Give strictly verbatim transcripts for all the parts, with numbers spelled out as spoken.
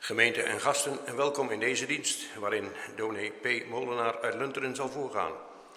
Gemeente en gasten, en welkom in deze dienst, waarin dominee P. Molenaar uit Lunteren zal voorgaan.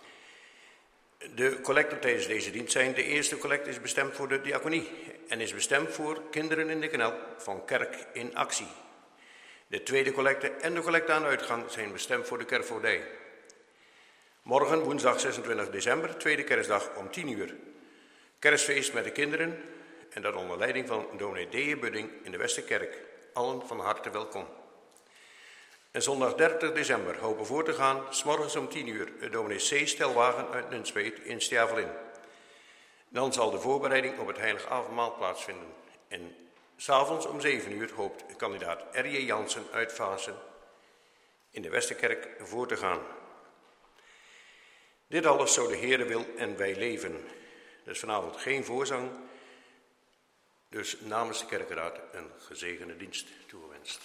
De collecten tijdens deze dienst zijn: de eerste collect is bestemd voor de diaconie en is bestemd voor Kinderen in de Knel van Kerk in Actie. De tweede collecte en de collecte aan de uitgang zijn bestemd voor de kerkvoogdij. Morgen, woensdag zesentwintig december, tweede kerstdag om tien uur. Kerstfeest met de kinderen en dat onder leiding van dominee D J Budding in de Westerkerk. Allen van harte welkom. En zondag dertig december hopen voor te gaan, 's morgens om tien uur, de dominee C. Stelwagen uit Nunspeet in Stjavelin. Dan zal de voorbereiding op het heilig avondmaal plaatsvinden. En 's avonds om zeven uur hoopt kandidaat R J Jansen uit Vaassen in de Westerkerk voor te gaan. Dit alles zo de Heere wil en wij leven. Dus vanavond geen voorzang. Dus namens de kerkenraad een gezegende dienst toegewenst.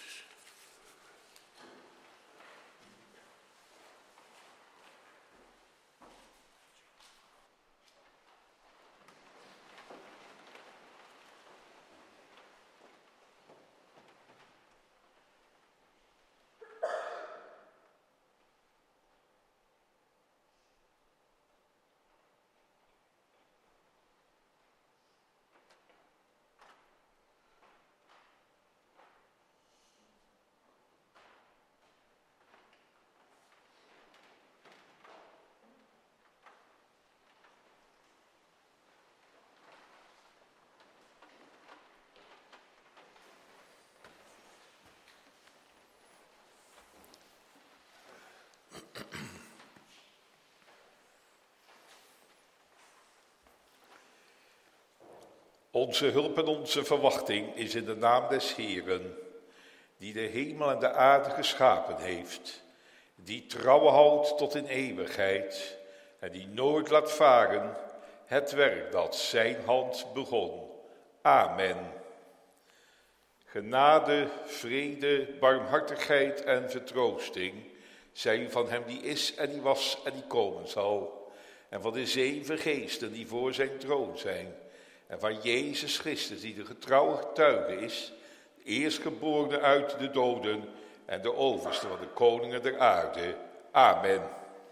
Onze hulp en onze verwachting is in de naam des Heeren, die de hemel en de aarde geschapen heeft, die trouw houdt tot in eeuwigheid en die nooit laat varen het werk dat zijn hand begon. Amen. Genade, vrede, barmhartigheid en vertroosting zijn van hem die is en die was en die komen zal, en van de zeven geesten die voor zijn troon zijn, en van Jezus Christus, die de getrouwe getuige is, de eerstgeborene uit de doden en de overste van de koningen der aarde. Amen.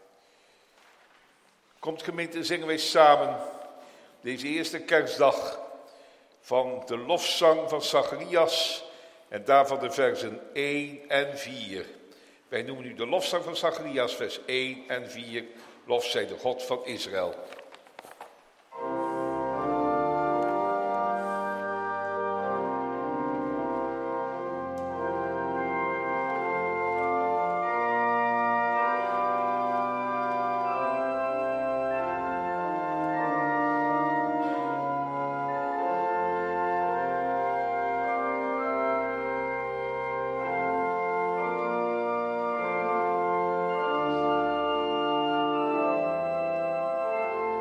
Komt gemeente, zingen wij samen deze eerste kerstdag van de lofzang van Zacharias en daarvan de versen één en vier. Wij noemen nu de lofzang van Zacharias, vers één en vier. Lof zij de God van Israël. Amen.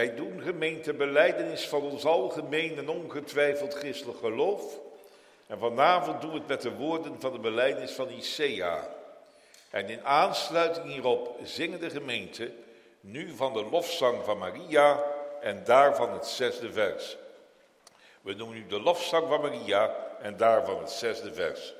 Wij doen gemeente belijdenis van ons algemeen en ongetwijfeld christelijk geloof. En vanavond doen we het met de woorden van de belijdenis van Nicea. En in aansluiting hierop zingen de gemeente nu van de lofzang van Maria en daarvan het zesde vers. We noemen nu de lofzang van Maria en daarvan het zesde vers.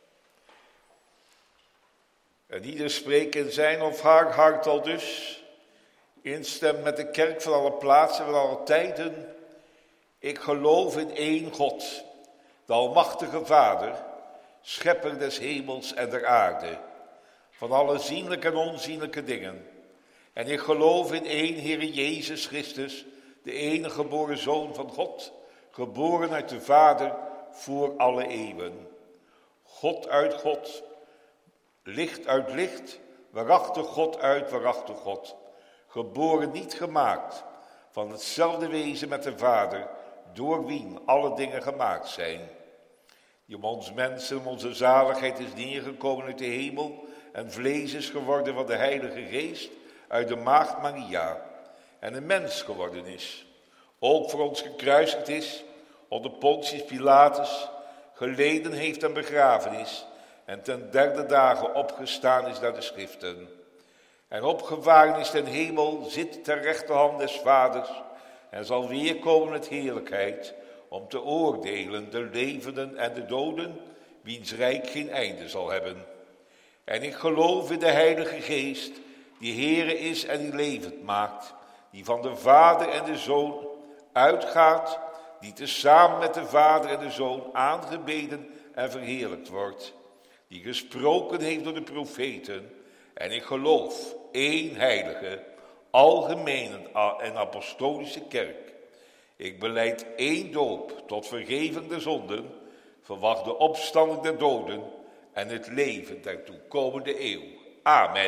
En ieder spreekt in zijn of haar hart al dus, instemt met de kerk van alle plaatsen van alle tijden. Ik geloof in één God, de almachtige Vader, schepper des hemels en der aarde, van alle zienlijke en onzienlijke dingen. En ik geloof in één Heere Jezus Christus, de enige geboren Zoon van God, geboren uit de Vader voor alle eeuwen. God uit God, licht uit licht, waarachtig God uit waarachtig God. Geboren niet gemaakt, van hetzelfde wezen met de Vader, door wien alle dingen gemaakt zijn. Die om ons mensen, om onze zaligheid is neergekomen uit de hemel en vlees is geworden van de Heilige Geest uit de maagd Maria en een mens geworden is. Ook voor ons gekruisigd is onder Pontius Pilatus, geleden heeft en begraven is en ten derde dagen opgestaan is naar de schriften. En opgevaren is ten hemel, zit ter rechterhand des Vaders en zal weerkomen met heerlijkheid om te oordelen de levenden en de doden, wiens rijk geen einde zal hebben. En ik geloof in de Heilige Geest, die Heere is en die levend maakt, die van de Vader en de Zoon uitgaat, die tezamen met de Vader en de Zoon aangebeden en verheerlijkt wordt, die gesproken heeft door de profeten. En ik geloof één heilige, algemene en apostolische kerk. Ik belijd één doop tot vergeving der zonden, verwacht de opstanding der doden en het leven der toekomende eeuw. Amen.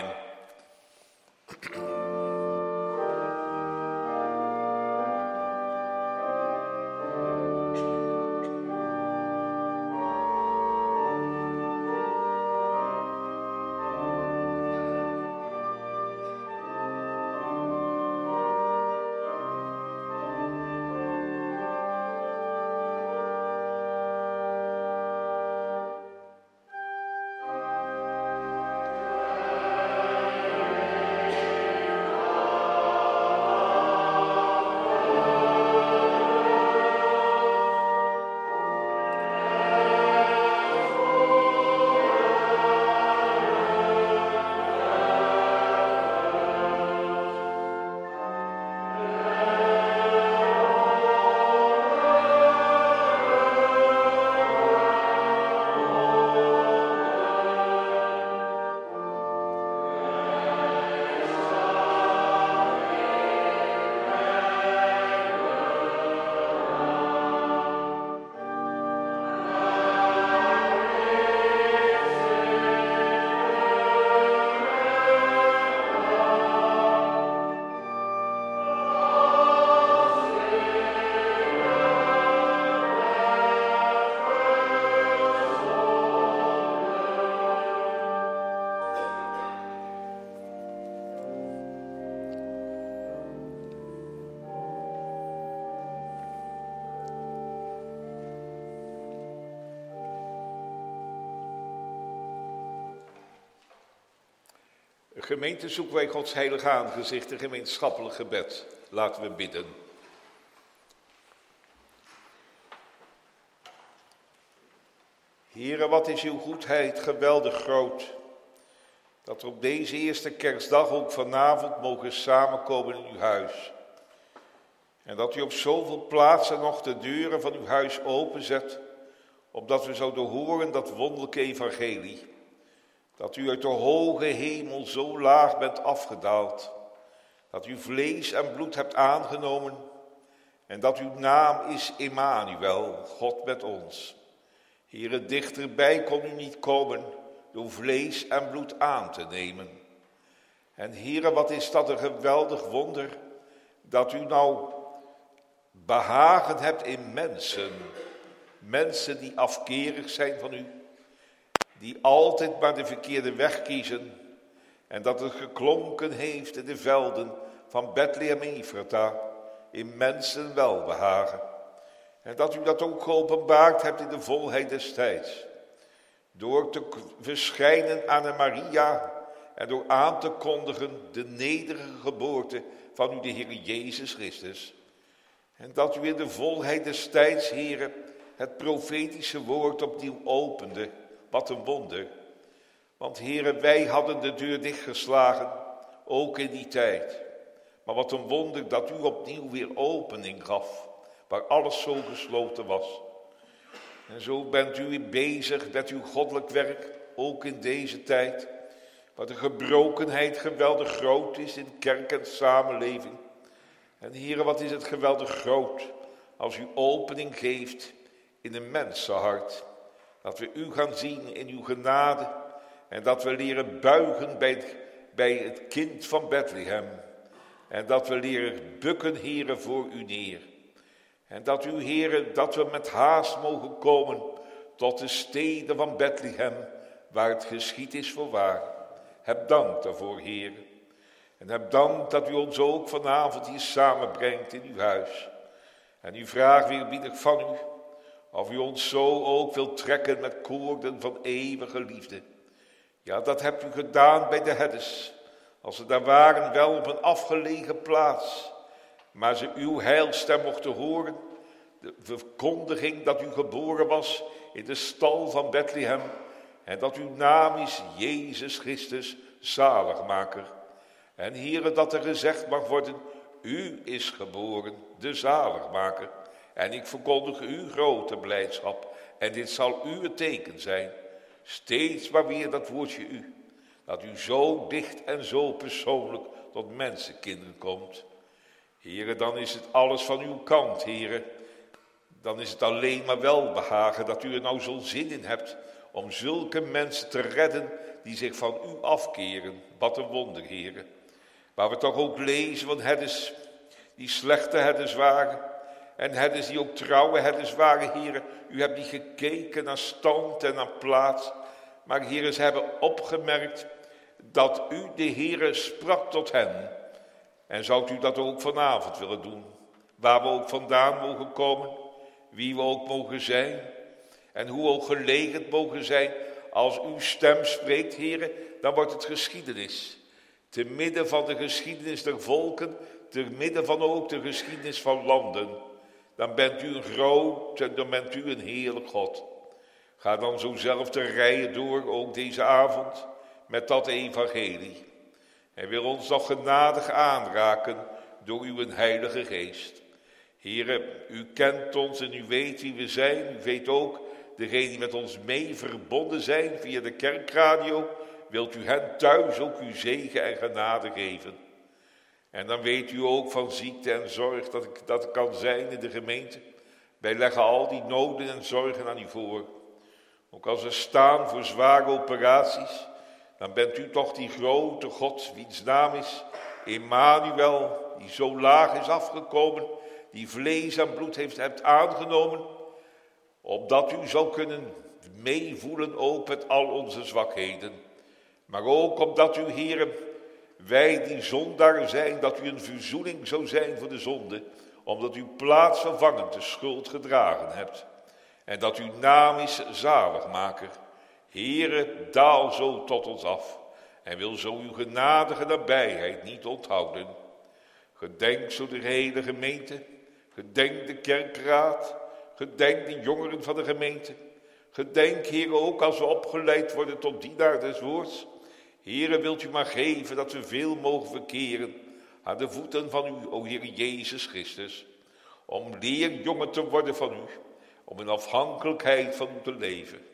Gemeente, zoeken wij Gods heilige aangezicht, een gemeenschappelijk gebed. Laten we bidden. Heere, wat is uw goedheid geweldig groot, dat we op deze eerste kerstdag ook vanavond mogen samenkomen in uw huis. En dat u op zoveel plaatsen nog de deuren van uw huis openzet, opdat we zouden horen dat wonderlijke evangelie. Dat u uit de hoge hemel zo laag bent afgedaald, dat u vlees en bloed hebt aangenomen en dat uw naam is Emmanuel, God met ons. Heere, dichterbij kon u niet komen door vlees en bloed aan te nemen. En Heere, wat is dat een geweldig wonder, dat u nou behagen hebt in mensen, mensen die afkerig zijn van u, die altijd maar de verkeerde weg kiezen, en dat het geklonken heeft in de velden van Bethlehem en Ephrata, in mensen welbehagen. En dat u dat ook geopenbaard hebt in de volheid des tijds. Door te verschijnen aan een Maria en door aan te kondigen de nederige geboorte van u, de Heer Jezus Christus. En dat u in de volheid des tijds, Heere, het profetische woord opnieuw opende. Wat een wonder. Want Heere, wij hadden de deur dichtgeslagen, ook in die tijd. Maar wat een wonder dat u opnieuw weer opening gaf, waar alles zo gesloten was. En zo bent u bezig met uw goddelijk werk, ook in deze tijd, waar de gebrokenheid geweldig groot is in kerk en samenleving. En Heere, wat is het geweldig groot als u opening geeft in een mensenhart. Dat we u gaan zien in uw genade en dat we leren buigen bij het, bij het kind van Bethlehem. En dat we leren bukken, Heere, voor u neer. En dat u, Heere, dat we met haast mogen komen tot de steden van Bethlehem, waar het geschied is voorwaar. Heb dank daarvoor, Heere. En heb dank dat u ons ook vanavond hier samenbrengt in uw huis. En u vraagt weer biedig van u, of u ons zo ook wilt trekken met koorden van eeuwige liefde. Ja, dat hebt u gedaan bij de herders, als ze daar waren wel op een afgelegen plaats. Maar ze uw heilstem mochten horen, de verkondiging dat u geboren was in de stal van Bethlehem. En dat uw naam is Jezus Christus, zaligmaker. En Heere, dat er gezegd mag worden, u is geboren, de zaligmaker. En ik verkondig u grote blijdschap. En dit zal u het teken zijn. Steeds maar weer dat woordje u. Dat u zo dicht en zo persoonlijk tot mensenkinderen komt. Heere, dan is het alles van uw kant, Heere. Dan is het alleen maar welbehagen dat u er nou zo'n zin in hebt om zulke mensen te redden die zich van u afkeren. Wat een wonder, Heere. Waar we toch ook lezen van herders die slechte herders waren. En herders die ook trouwe herders waren, Heere. U hebt niet gekeken naar stand en naar plaats. Maar Heere, ze hebben opgemerkt dat u, de Heere, sprak tot hen. En zou u dat ook vanavond willen doen? Waar we ook vandaan mogen komen. Wie we ook mogen zijn. En hoe ook gelegen mogen zijn. Als uw stem spreekt, Heere, dan wordt het geschiedenis. Te midden van de geschiedenis der volken. Te midden van ook de geschiedenis van landen. Dan bent u een groot en dan bent u een heerlijk God. Ga dan zo zelf de rijen door, ook deze avond, met dat evangelie. En wil ons nog genadig aanraken door uw heilige geest. Heere, u kent ons en u weet wie we zijn. U weet ook degenen die met ons mee verbonden zijn via de kerkradio. Wilt u hen thuis ook uw zegen en genade geven. En dan weet u ook van ziekte en zorg dat het, dat het kan zijn in de gemeente. Wij leggen al die noden en zorgen aan u voor. Ook als we staan voor zware operaties, dan bent u toch die grote God, wiens naam is Emmanuel, die zo laag is afgekomen, die vlees en bloed heeft hebt aangenomen, opdat u zou kunnen meevoelen ook met al onze zwakheden. Maar ook opdat u, Heere, wij die zondaren zijn, dat u een verzoening zou zijn voor de zonde, omdat u plaatsvervangend de schuld gedragen hebt. En dat uw naam is zaligmaker. Heere, daal zo tot ons af en wil zo uw genadige nabijheid niet onthouden. Gedenk zo de hele gemeente, gedenk de kerkraad, gedenk de jongeren van de gemeente. Gedenk, Heere, ook als we opgeleid worden tot dienaar des woords. Heere, wilt u maar geven dat we veel mogen verkeren aan de voeten van u, o Heer Jezus Christus. Om leerjongen te worden van u, om in afhankelijkheid van u te leven.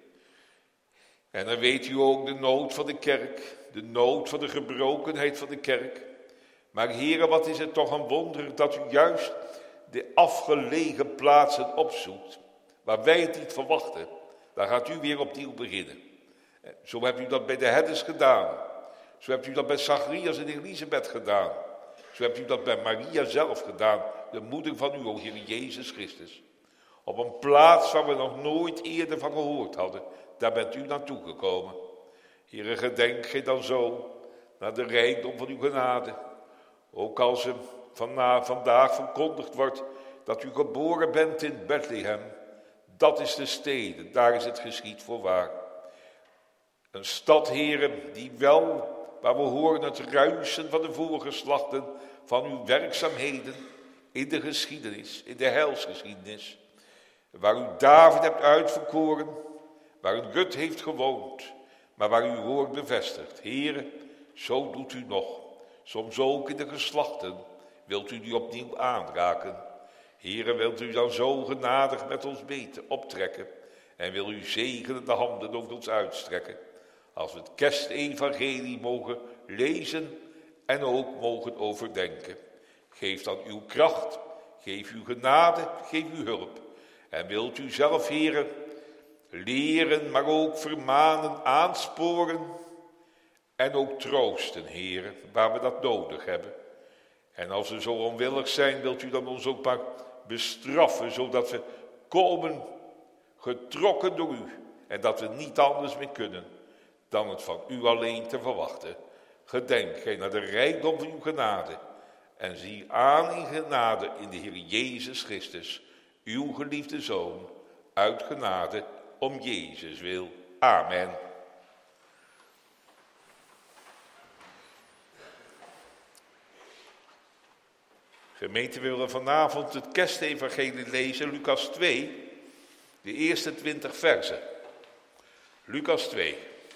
En dan weet u ook de nood van de kerk, de nood van de gebrokenheid van de kerk. Maar Heere, wat is het toch een wonder dat u juist de afgelegen plaatsen opzoekt, waar wij het niet verwachten. Daar gaat u weer opnieuw beginnen. Zo hebt u dat bij de herders gedaan. Zo hebt u dat bij Zacharias en Elisabeth gedaan. Zo hebt u dat bij Maria zelf gedaan, de moeder van u, o Heer Jezus Christus. Op een plaats waar we nog nooit eerder van gehoord hadden, daar bent u naartoe gekomen. Heere, gedenk gij dan zo naar de rijkdom van uw genade. Ook als we van, vandaag verkondigd wordt dat u geboren bent in Bethlehem. Dat is de stede, daar is het geschied voorwaar. Een stad, heren, die wel, waar we horen het ruisen van de voorgeslachten, van uw werkzaamheden in de geschiedenis, in de heilsgeschiedenis. Waar u David hebt uitverkoren, waar een Rut heeft gewoond, maar waar u woord bevestigt. Heren, zo doet u nog, soms ook in de geslachten, wilt u die opnieuw aanraken. Heren, wilt u dan zo genadig met ons meten, optrekken, en wil u zegenende handen over ons uitstrekken, als we het kerstevangelie mogen lezen en ook mogen overdenken. Geef dan uw kracht, geef uw genade, geef uw hulp. En wilt u zelf, heren, leren, maar ook vermanen, aansporen en ook troosten, heren, waar we dat nodig hebben. En als we zo onwillig zijn, wilt u dan ons ook maar bestraffen, zodat we komen getrokken door u. En dat we niet anders meer kunnen dan het van u alleen te verwachten. Gedenk gij naar de rijkdom van uw genade. En zie aan in genade in de Heer Jezus Christus, uw geliefde Zoon, uit genade om Jezus wil. Amen. Gemeente, we willen vanavond het kerstevangelie lezen, Lucas twee, de eerste twintig versen. Lucas twee.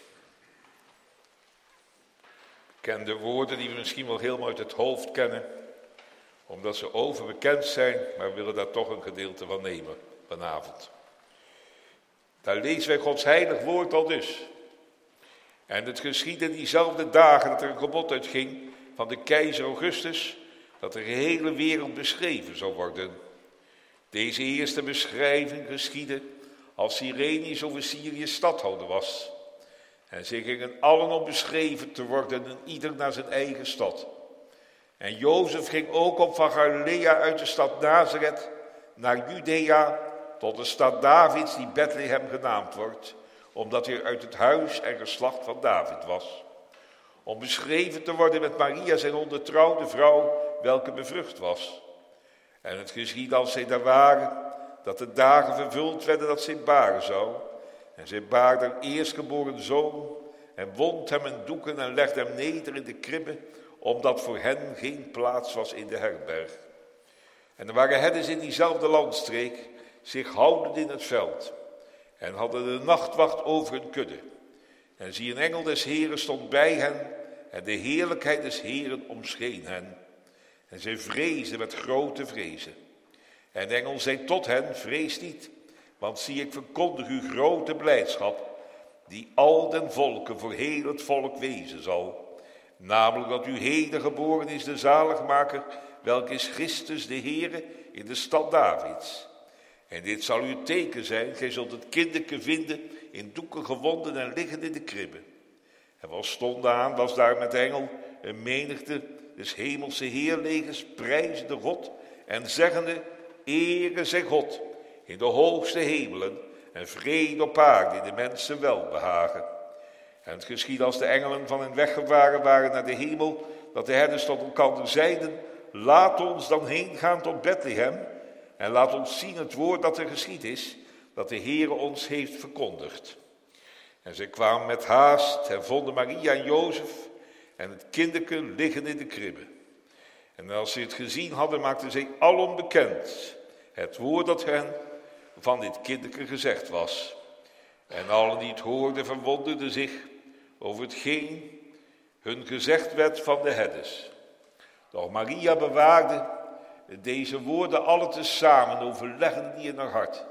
Bekende woorden die we misschien wel helemaal uit het hoofd kennen, omdat ze overbekend zijn, maar we willen daar toch een gedeelte van nemen vanavond. Daar lezen wij Gods heilig woord al dus. En het geschiedde diezelfde dagen dat er een gebod uitging van de keizer Augustus, dat de gehele wereld beschreven zou worden. Deze eerste beschrijving geschiedde als Cyrenius over Syrië stadhouder was. En ze gingen allen om beschreven te worden en ieder naar zijn eigen stad. En Jozef ging ook op van Galilea uit de stad Nazareth naar Judea tot de stad Davids die Bethlehem genaamd wordt, omdat hij uit het huis en geslacht van David was. Om beschreven te worden met Maria zijn ondertrouwde vrouw, welke bevrucht was. En het geschiedde als zij daar waren, dat de dagen vervuld werden dat zij baren zou. En zij baarde een eerstgeboren zoon en wond hem in doeken en legde hem neder in de kribbe, omdat voor hen geen plaats was in de herberg. En er waren herders in diezelfde landstreek, zich houdend in het veld, en hadden de nachtwacht over hun kudde. En zie, een engel des Heren stond bij hen, en de heerlijkheid des Heren omscheen hen. En zij vreesden met grote vrezen. En de engel zei tot hen, vrees niet, want zie, ik verkondig u grote blijdschap, die al den volken voor heel het volk wezen zal. Namelijk dat u heden geboren is de zaligmaker, welke is Christus de Heere in de stad Davids. En dit zal uw teken zijn, gij zult het kinderke vinden in doeken gewonden en liggend in de kribbe. En wat stond aan, was daar met de engel een menigte des hemelse heerlegers, prijzende God en zeggende, ere zij God in de hoogste hemelen en vrede op aarde in de mensen welbehagen. En het geschiedde als de engelen van hen weggevaren waren naar de hemel, dat de herders tot elkander zeiden, laat ons dan heen gaan tot Bethlehem en laat ons zien het woord dat er geschied is, dat de Heere ons heeft verkondigd. En zij kwamen met haast en vonden Maria en Jozef en het kinderke liggen in de kribbe. En als ze het gezien hadden, maakten zij alom bekend het woord dat hen van dit kinderke gezegd was. En allen die het hoorden verwonderden zich over hetgeen hun gezegd werd van de herders. Doch Maria bewaarde deze woorden alle tezamen, overleggende die in haar hart.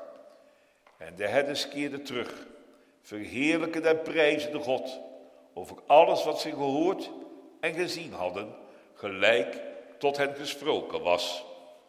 En de herders keerden terug, verheerlijkend en prijzende God over alles wat ze gehoord en gezien hadden, gelijk tot hen gesproken was.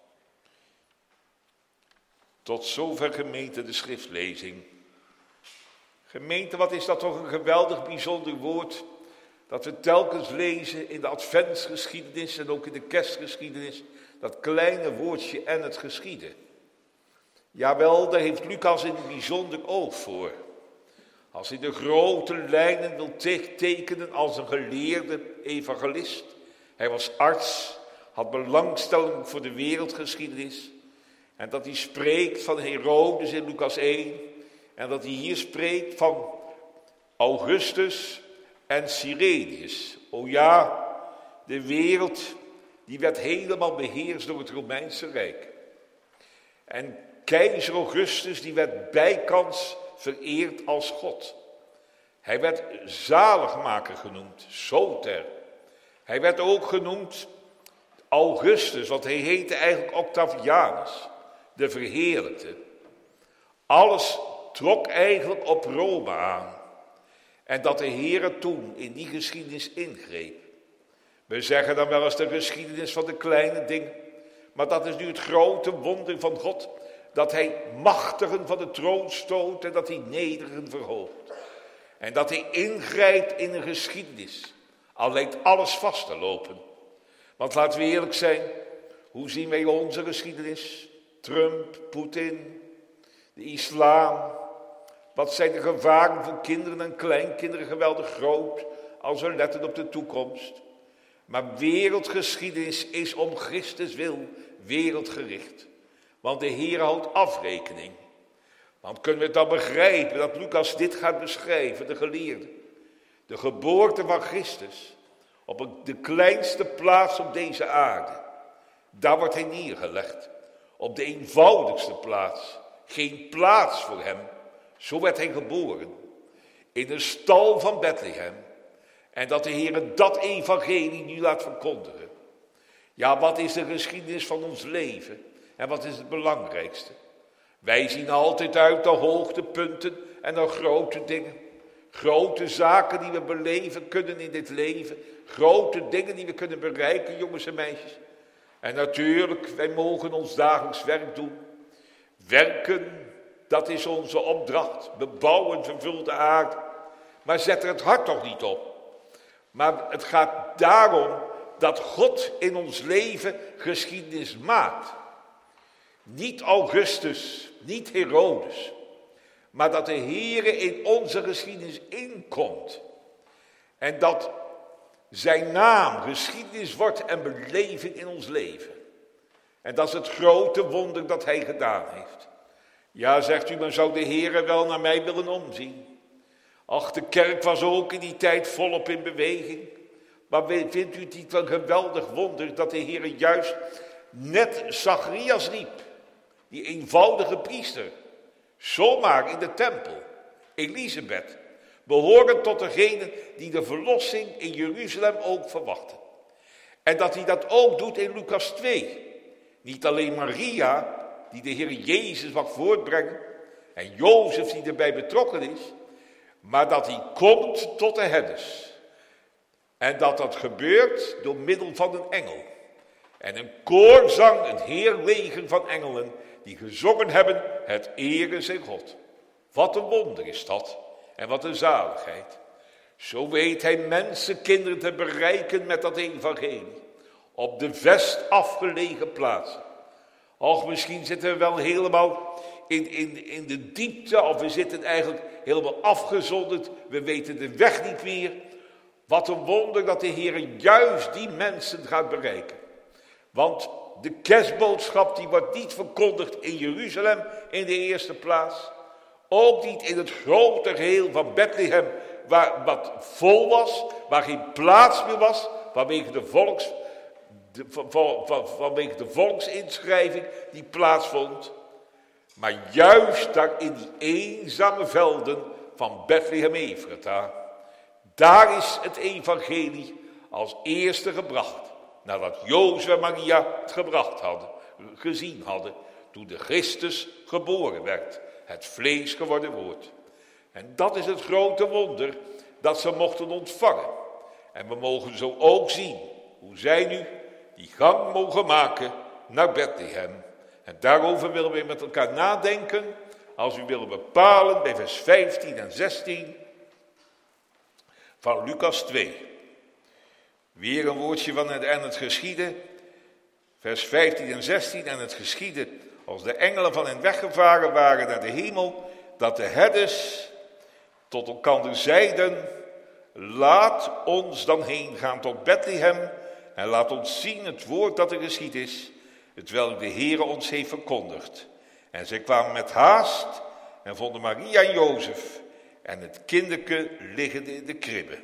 Tot zover, gemeente, de schriftlezing. Gemeente, wat is dat toch een geweldig bijzonder woord, dat we telkens lezen in de adventsgeschiedenis en ook in de kerstgeschiedenis, dat kleine woordje en het geschieden. Jawel, daar heeft Lucas in het bijzonder oog voor. Als hij de grote lijnen wil tekenen als een geleerde evangelist. Hij was arts, had belangstelling voor de wereldgeschiedenis. En dat hij spreekt van Herodes in Lucas één. En dat hij hier spreekt van Augustus en Cyrenius. O ja, de wereld die werd helemaal beheerst door het Romeinse Rijk. En keizer Augustus die werd bijkans vereerd als God. Hij werd zaligmaker genoemd, Soter. Hij werd ook genoemd Augustus, want hij heette eigenlijk Octavianus, de verheerlijkte. Alles trok eigenlijk op Rome aan. En dat de Heere toen in die geschiedenis ingreep. We zeggen dan wel eens de geschiedenis van de kleine dingen. Maar dat is nu het grote wonder van God. Dat hij machtigen van de troon stoot en dat hij nederigen verhoogt. En dat hij ingrijpt in een geschiedenis. Al lijkt alles vast te lopen. Want laten we eerlijk zijn. Hoe zien wij onze geschiedenis? Trump, Poetin, de islam. Wat zijn de gevaren voor kinderen en kleinkinderen geweldig groot. Als we letten op de toekomst. Maar wereldgeschiedenis is om Christus wil wereldgericht. Want de Heer houdt afrekening. Want kunnen we het dan begrijpen dat Lucas dit gaat beschrijven, de geleerde. De geboorte van Christus op de kleinste plaats op deze aarde. Daar wordt hij neergelegd. Op de eenvoudigste plaats. Geen plaats voor hem. Zo werd hij geboren. In de stal van Bethlehem. En dat de Heer dat evangelie nu laat verkondigen. Ja, wat is de geschiedenis van ons leven? En wat is het belangrijkste? Wij zien altijd uit naar hoogtepunten en naar grote dingen. Grote zaken die we beleven kunnen in dit leven. Grote dingen die we kunnen bereiken, jongens en meisjes. En natuurlijk, wij mogen ons dagelijks werk doen. Werken, dat is onze opdracht. Bebouwen, vervulde aarde. Maar zet er het hart toch niet op. Maar het gaat daarom dat God in ons leven geschiedenis maakt. Niet Augustus, niet Herodes. Maar dat de Heere in onze geschiedenis inkomt. En dat zijn naam geschiedenis wordt en beleving in ons leven. En dat is het grote wonder dat hij gedaan heeft. Ja, zegt u, maar zou de Heere wel naar mij willen omzien? Ach, de kerk was ook in die tijd volop in beweging. Maar vindt u het niet een geweldig wonder dat de Heer juist net Zacharias riep. Die eenvoudige priester. Zomaar in de tempel. Elisabeth. Behorend tot degenen die de verlossing in Jeruzalem ook verwachten. En dat hij dat ook doet in Lucas twee. Niet alleen Maria, die de Heer Jezus mag voortbrengen. En Jozef die erbij betrokken is. Maar dat hij komt tot de herders. En dat dat gebeurt door middel van een engel. En een koorzang, een heerleger van engelen, die gezongen hebben, het ere zijn God. Wat een wonder is dat. En wat een zaligheid. Zo weet hij mensenkinderen te bereiken met dat evangelie. Op de vest afgelegen plaatsen. Och, misschien zitten we wel helemaal in, in, in de diepte, of we zitten eigenlijk helemaal afgezonderd. We weten de weg niet meer. Wat een wonder dat de Heer juist die mensen gaat bereiken. Want de kerstboodschap die wordt niet verkondigd in Jeruzalem in de eerste plaats. Ook niet in het grote geheel van Bethlehem, waar wat vol was, waar geen plaats meer was, vanwege de, volks, de, van, van, vanwege de volksinschrijving die plaatsvond. Maar juist daar in die eenzame velden van Bethlehem Ephrata, daar is het evangelie als eerste gebracht. Nadat Jozef en Maria het gebracht hadden, gezien hadden, toen de Christus geboren werd, het vlees geworden woord. En dat is het grote wonder dat ze mochten ontvangen. En we mogen zo ook zien hoe zij nu die gang mogen maken naar Bethlehem. En daarover willen we met elkaar nadenken, als u willen bepalen bij vers vijftien en zestien van Lucas twee. Weer een woordje van het en het geschieden, vers vijftien en zestien, en het geschieden als de engelen van hen weggevaren waren naar de hemel, dat de herders tot elkander zeiden, laat ons dan heen gaan tot Bethlehem En laat ons zien het woord dat er geschied is, hetwelk de Heere ons heeft verkondigd. En zij kwamen met haast en vonden Maria en Jozef en het kinderke liggende in de kribbe.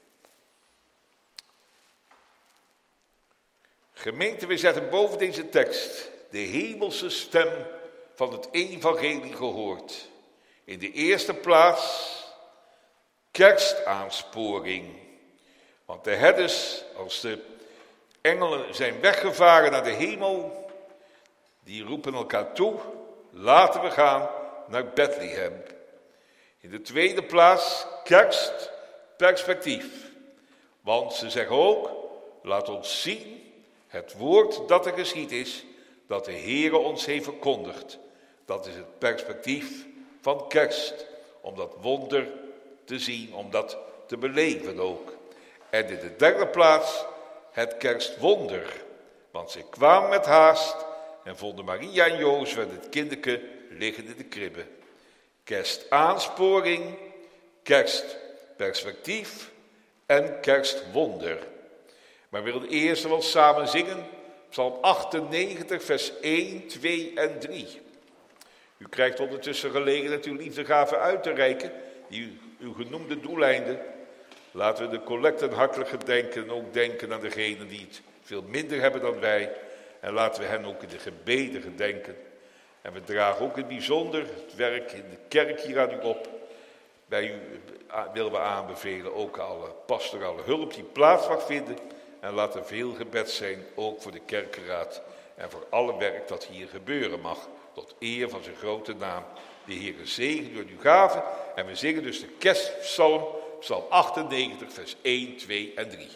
Gemeente, we zetten boven deze tekst de hemelse stem van het evangelie gehoord. In de eerste plaats kerstaansporing. Want de herders, als de engelen zijn weggevaren naar de hemel, die roepen elkaar toe, laten we gaan naar Bethlehem. In de tweede plaats kerstperspectief. Want ze zeggen ook, laat ons zien het woord dat er geschied is, dat de Heere ons heeft verkondigd. Dat is het perspectief van kerst, om dat wonder te zien, om dat te beleven ook. En in de derde plaats het kerstwonder. Want ze kwamen met haast en vonden Maria en Jozef en het kinderke liggen in de kribbe. Kerstaansporing, kerstperspectief en kerstwonder. Maar we willen eerst wel samen zingen, Psalm achtennegentig, vers één, twee en drie. U krijgt ondertussen gelegenheid uw liefdegaven uit te reiken, die uw genoemde doeleinden. Laten we de collecten hartelijk gedenken en ook denken aan degenen die het veel minder hebben dan wij. En laten we hen ook in de gebeden gedenken. En we dragen ook in het bijzonder het werk in de kerk hier aan u op. Bij u willen we aanbevelen ook alle pastorale hulp die plaats mag vinden. En laat er veel gebed zijn, ook voor de kerkenraad en voor alle werk dat hier gebeuren mag. Tot eer van zijn grote naam. De Heere zegen door uw gaven. En we zingen dus de kerstpsalm, psalm achtennegentig, vers één, twee en drie.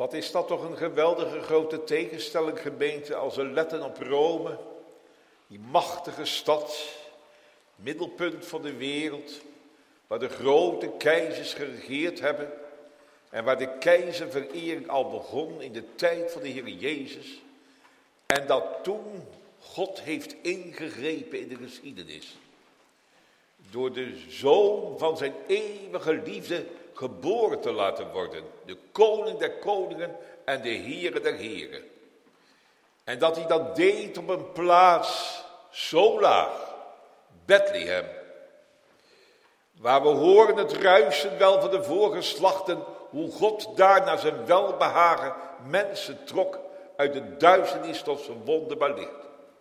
Wat is dat toch een geweldige grote tegenstelling, gemeente, als we letten op Rome, die machtige stad, middelpunt van de wereld, waar de grote keizers geregeerd hebben en waar de keizerverering al begon in de tijd van de Heer Jezus. En dat toen God heeft ingegrepen in de geschiedenis. Door de Zoon van zijn eeuwige liefde geboren te laten worden. De koning der koningen en de Heere der heren. En dat hij dat deed op een plaats zo laag. Bethlehem. Waar we horen het ruisen wel van de voorgeslachten. Hoe God daar naar zijn welbehagen mensen trok uit de duisternis tot zijn wonderbaar licht.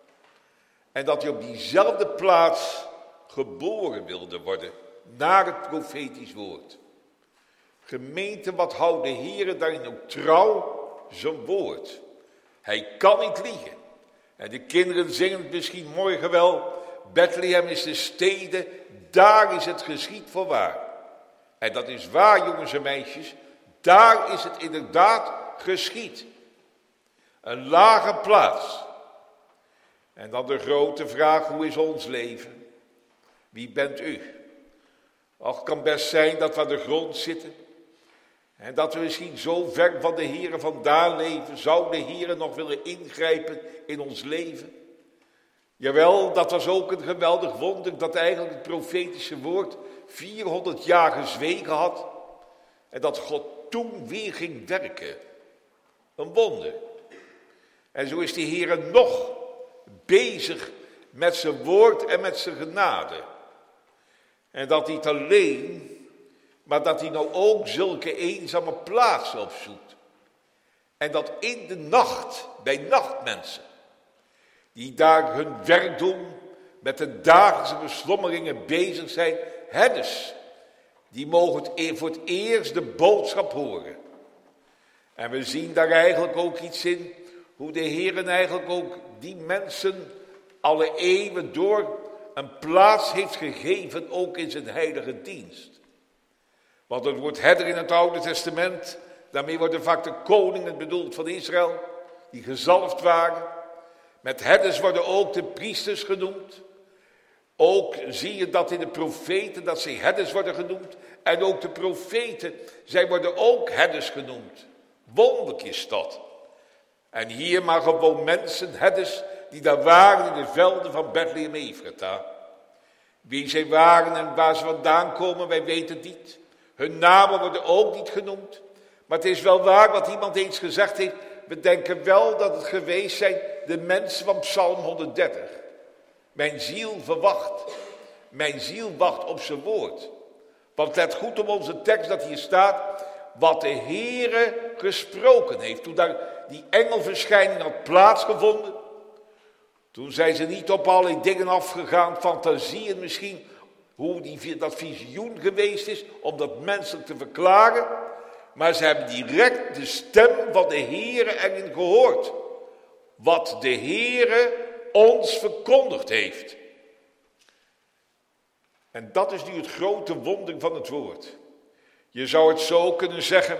En dat hij op diezelfde plaats geboren wilde worden, naar het profetisch woord. Gemeente, wat houdt de Heere daarin ook trouw? Zijn woord. Hij kan niet liegen. En de kinderen zingen het misschien morgen wel. Bethlehem is de stede, daar is het geschied voorwaar. En dat is waar, jongens en meisjes. Daar is het inderdaad geschied. Een lage plaats. En dan de grote vraag, hoe is ons leven? Wie bent u? Ach, het kan best zijn dat we aan de grond zitten. En dat we misschien zo ver van de Heere vandaan leven. Zou de Heere nog willen ingrijpen in ons leven? Jawel, dat was ook een geweldig wonder. Dat eigenlijk het profetische woord vierhonderd jaar gezwegen had. En dat God toen weer ging werken. Een wonder. En zo is de Heere nog bezig met zijn woord en met zijn genade. En dat niet alleen, maar dat hij nou ook zulke eenzame plaatsen opzoekt. En dat in de nacht, bij nachtmensen, die daar hun werk doen, met de dagelijkse beslommeringen bezig zijn, herders, die mogen het voor het eerst de boodschap horen. En we zien daar eigenlijk ook iets in, hoe de Heer eigenlijk ook die mensen alle eeuwen door een plaats heeft gegeven, ook in zijn heilige dienst. Want het woord herder in het Oude Testament, daarmee worden vaak de koningen bedoeld van Israël, die gezalfd waren. Met herders worden ook de priesters genoemd. Ook zie je dat in de profeten, dat zij herders worden genoemd. En ook de profeten, zij worden ook herders genoemd. Wonderlijk is dat. En hier maar gewoon mensen, herders, die daar waren in de velden van Bethlehem Ephrata. Wie zij waren en waar ze vandaan komen, wij weten het niet. Hun namen worden ook niet genoemd. Maar het is wel waar wat iemand eens gezegd heeft. We denken wel dat het geweest zijn de mensen van Psalm honderddertig. Mijn ziel verwacht. Mijn ziel wacht op zijn woord. Want let goed op onze tekst dat hier staat. Wat de Heere gesproken heeft. Toen daar die engelverschijning had plaatsgevonden. Toen zijn ze niet op allerlei dingen afgegaan, fantasieën misschien, hoe die, dat visioen geweest is, om dat menselijk te verklaren. Maar ze hebben direct de stem van de Heere erin gehoord. Wat de Heere ons verkondigd heeft. En dat is nu het grote wonder van het woord. Je zou het zo kunnen zeggen.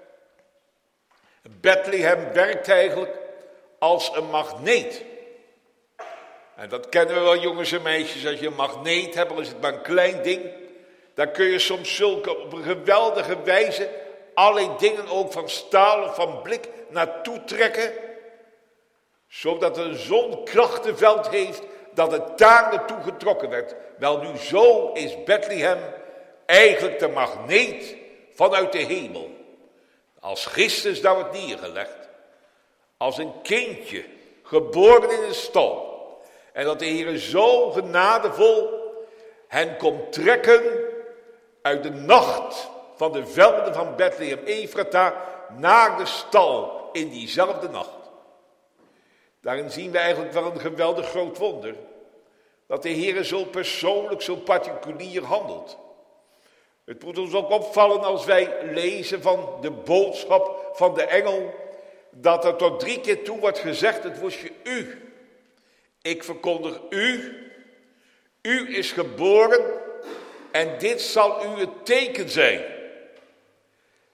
Bethlehem werkt eigenlijk als een magneet. En dat kennen we wel, jongens en meisjes. Als je een magneet hebt, al is het maar een klein ding. Dan kun je soms zulke op een geweldige wijze allerlei dingen ook van staal of van blik naartoe trekken. Zodat het een zo'n krachtenveld heeft dat het daar naartoe getrokken werd. Wel nu, zo is Bethlehem eigenlijk de magneet vanuit de hemel. Als Christus daar wordt neergelegd. Als een kindje, geboren in een stal. En dat de Heer zo genadevol hen komt trekken uit de nacht van de velden van Bethlehem Ephrata naar de stal in diezelfde nacht. Daarin zien we eigenlijk wel een geweldig groot wonder. Dat de Heer zo persoonlijk, zo particulier handelt. Het moet ons ook opvallen als wij lezen van de boodschap van de engel. Dat er tot drie keer toe wordt gezegd, het woordje u. Ik verkondig u. U is geboren en dit zal u het teken zijn.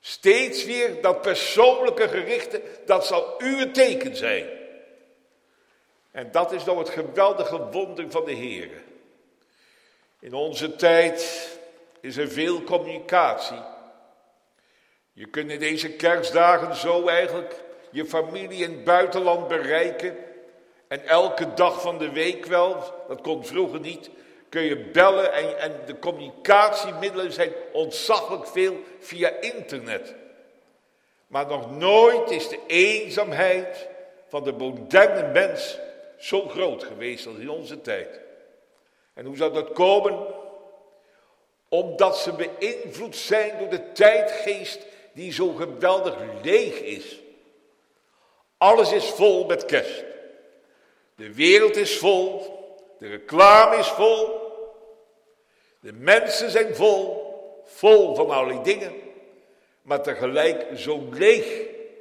Steeds weer dat persoonlijke gerichte, dat zal uw teken zijn. En dat is nou het geweldige wonder van de Heer. In onze tijd is er veel communicatie. Je kunt in deze kerstdagen zo eigenlijk je familie in het buitenland bereiken. En elke dag van de week wel, dat kon vroeger niet, kun je bellen en, en de communicatiemiddelen zijn ontzaglijk veel via internet. Maar nog nooit is de eenzaamheid van de moderne mens zo groot geweest als in onze tijd. En hoe zou dat komen? Omdat ze beïnvloed zijn door de tijdgeest die zo geweldig leeg is. Alles is vol met kerst. De wereld is vol, de reclame is vol, de mensen zijn vol, vol van allerlei dingen, maar tegelijk zo leeg.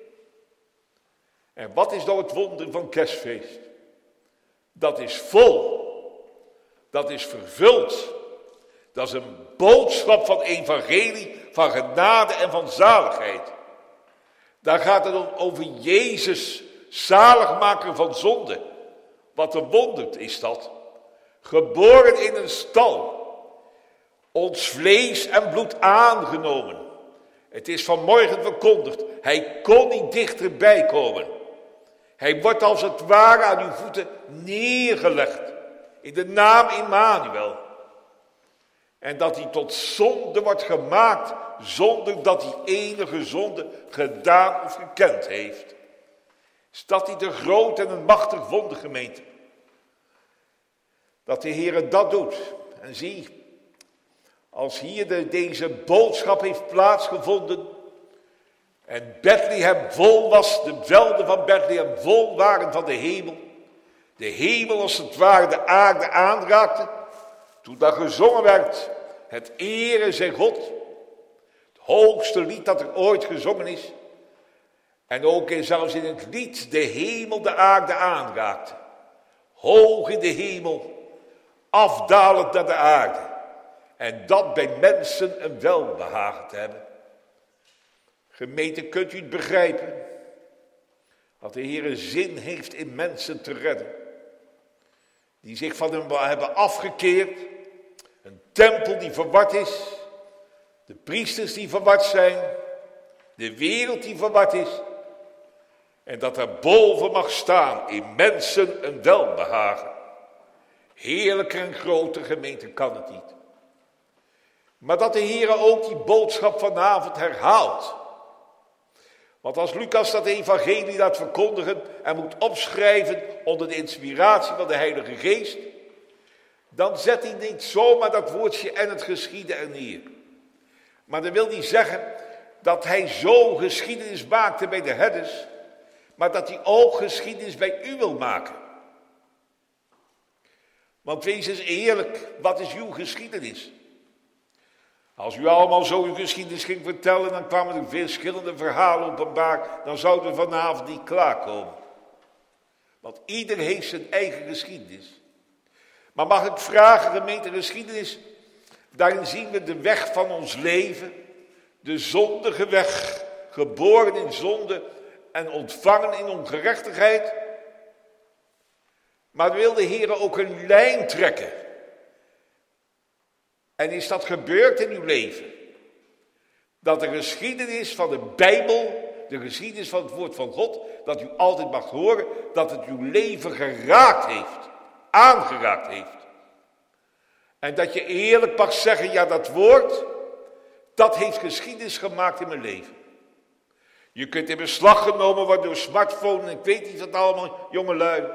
En wat is nou het wonder van kerstfeest? Dat is vol, dat is vervuld, dat is een boodschap van evangelie, van genade en van zaligheid. Daar gaat het om over Jezus, zaligmaker van zonde. Wat een wonder is dat. Geboren in een stal. Ons vlees en bloed aangenomen. Het is vanmorgen verkondigd. Hij kon niet dichterbij komen. Hij wordt als het ware aan uw voeten neergelegd. In de naam Immanuel. En dat hij tot zonde wordt gemaakt. Zonder dat hij enige zonde gedaan of gekend heeft. Is dat niet een groot en een machtig wonder, gemeente? Dat de Heer dat doet. En zie, als hier de, deze boodschap heeft plaatsgevonden. En Bethlehem vol was, de velden van Bethlehem vol waren van de hemel. De hemel als het ware de aarde aanraakte. Toen dat gezongen werd, het ere zij God. Het hoogste lied dat er ooit gezongen is. En ook in, zelfs in het lied de hemel de aarde aanraakte. Hoog in de hemel, afdalend naar de aarde. En dat bij mensen een welbehagen te hebben. Gemeente, kunt u het begrijpen? Dat de Heer een zin heeft in mensen te redden. Die zich van hem hebben afgekeerd. Een tempel die verward is. De priesters die verward zijn. De wereld die verward is. En dat er boven mag staan in mensen een welbehagen. Heerlijker en groter, gemeente, kan het niet. Maar dat de Heer ook die boodschap vanavond herhaalt. Want als Lucas dat evangelie laat verkondigen en moet opschrijven onder de inspiratie van de Heilige Geest, dan zet hij niet zomaar dat woordje en het geschieden er neer. Maar dan wil hij zeggen dat hij zo geschiedenis maakte bij de herders, maar dat hij ook geschiedenis bij u wil maken. Want wees eens eerlijk, wat is uw geschiedenis? Als u allemaal zo uw geschiedenis ging vertellen, dan kwamen er verschillende verhalen openbaar, dan zouden we vanavond niet klaarkomen. Want ieder heeft zijn eigen geschiedenis. Maar mag ik vragen, gemeente, geschiedenis, daarin zien we de weg van ons leven, de zondige weg, geboren in zonde en ontvangen in ongerechtigheid. Maar wil de Heer ook een lijn trekken? En is dat gebeurd in uw leven? Dat de geschiedenis van de Bijbel, de geschiedenis van het woord van God, dat u altijd mag horen, dat het uw leven geraakt heeft, aangeraakt heeft. En dat je eerlijk mag zeggen, ja, dat woord, dat heeft geschiedenis gemaakt in mijn leven. Je kunt in beslag genomen worden door smartphone en ik weet niet wat allemaal, jongelui.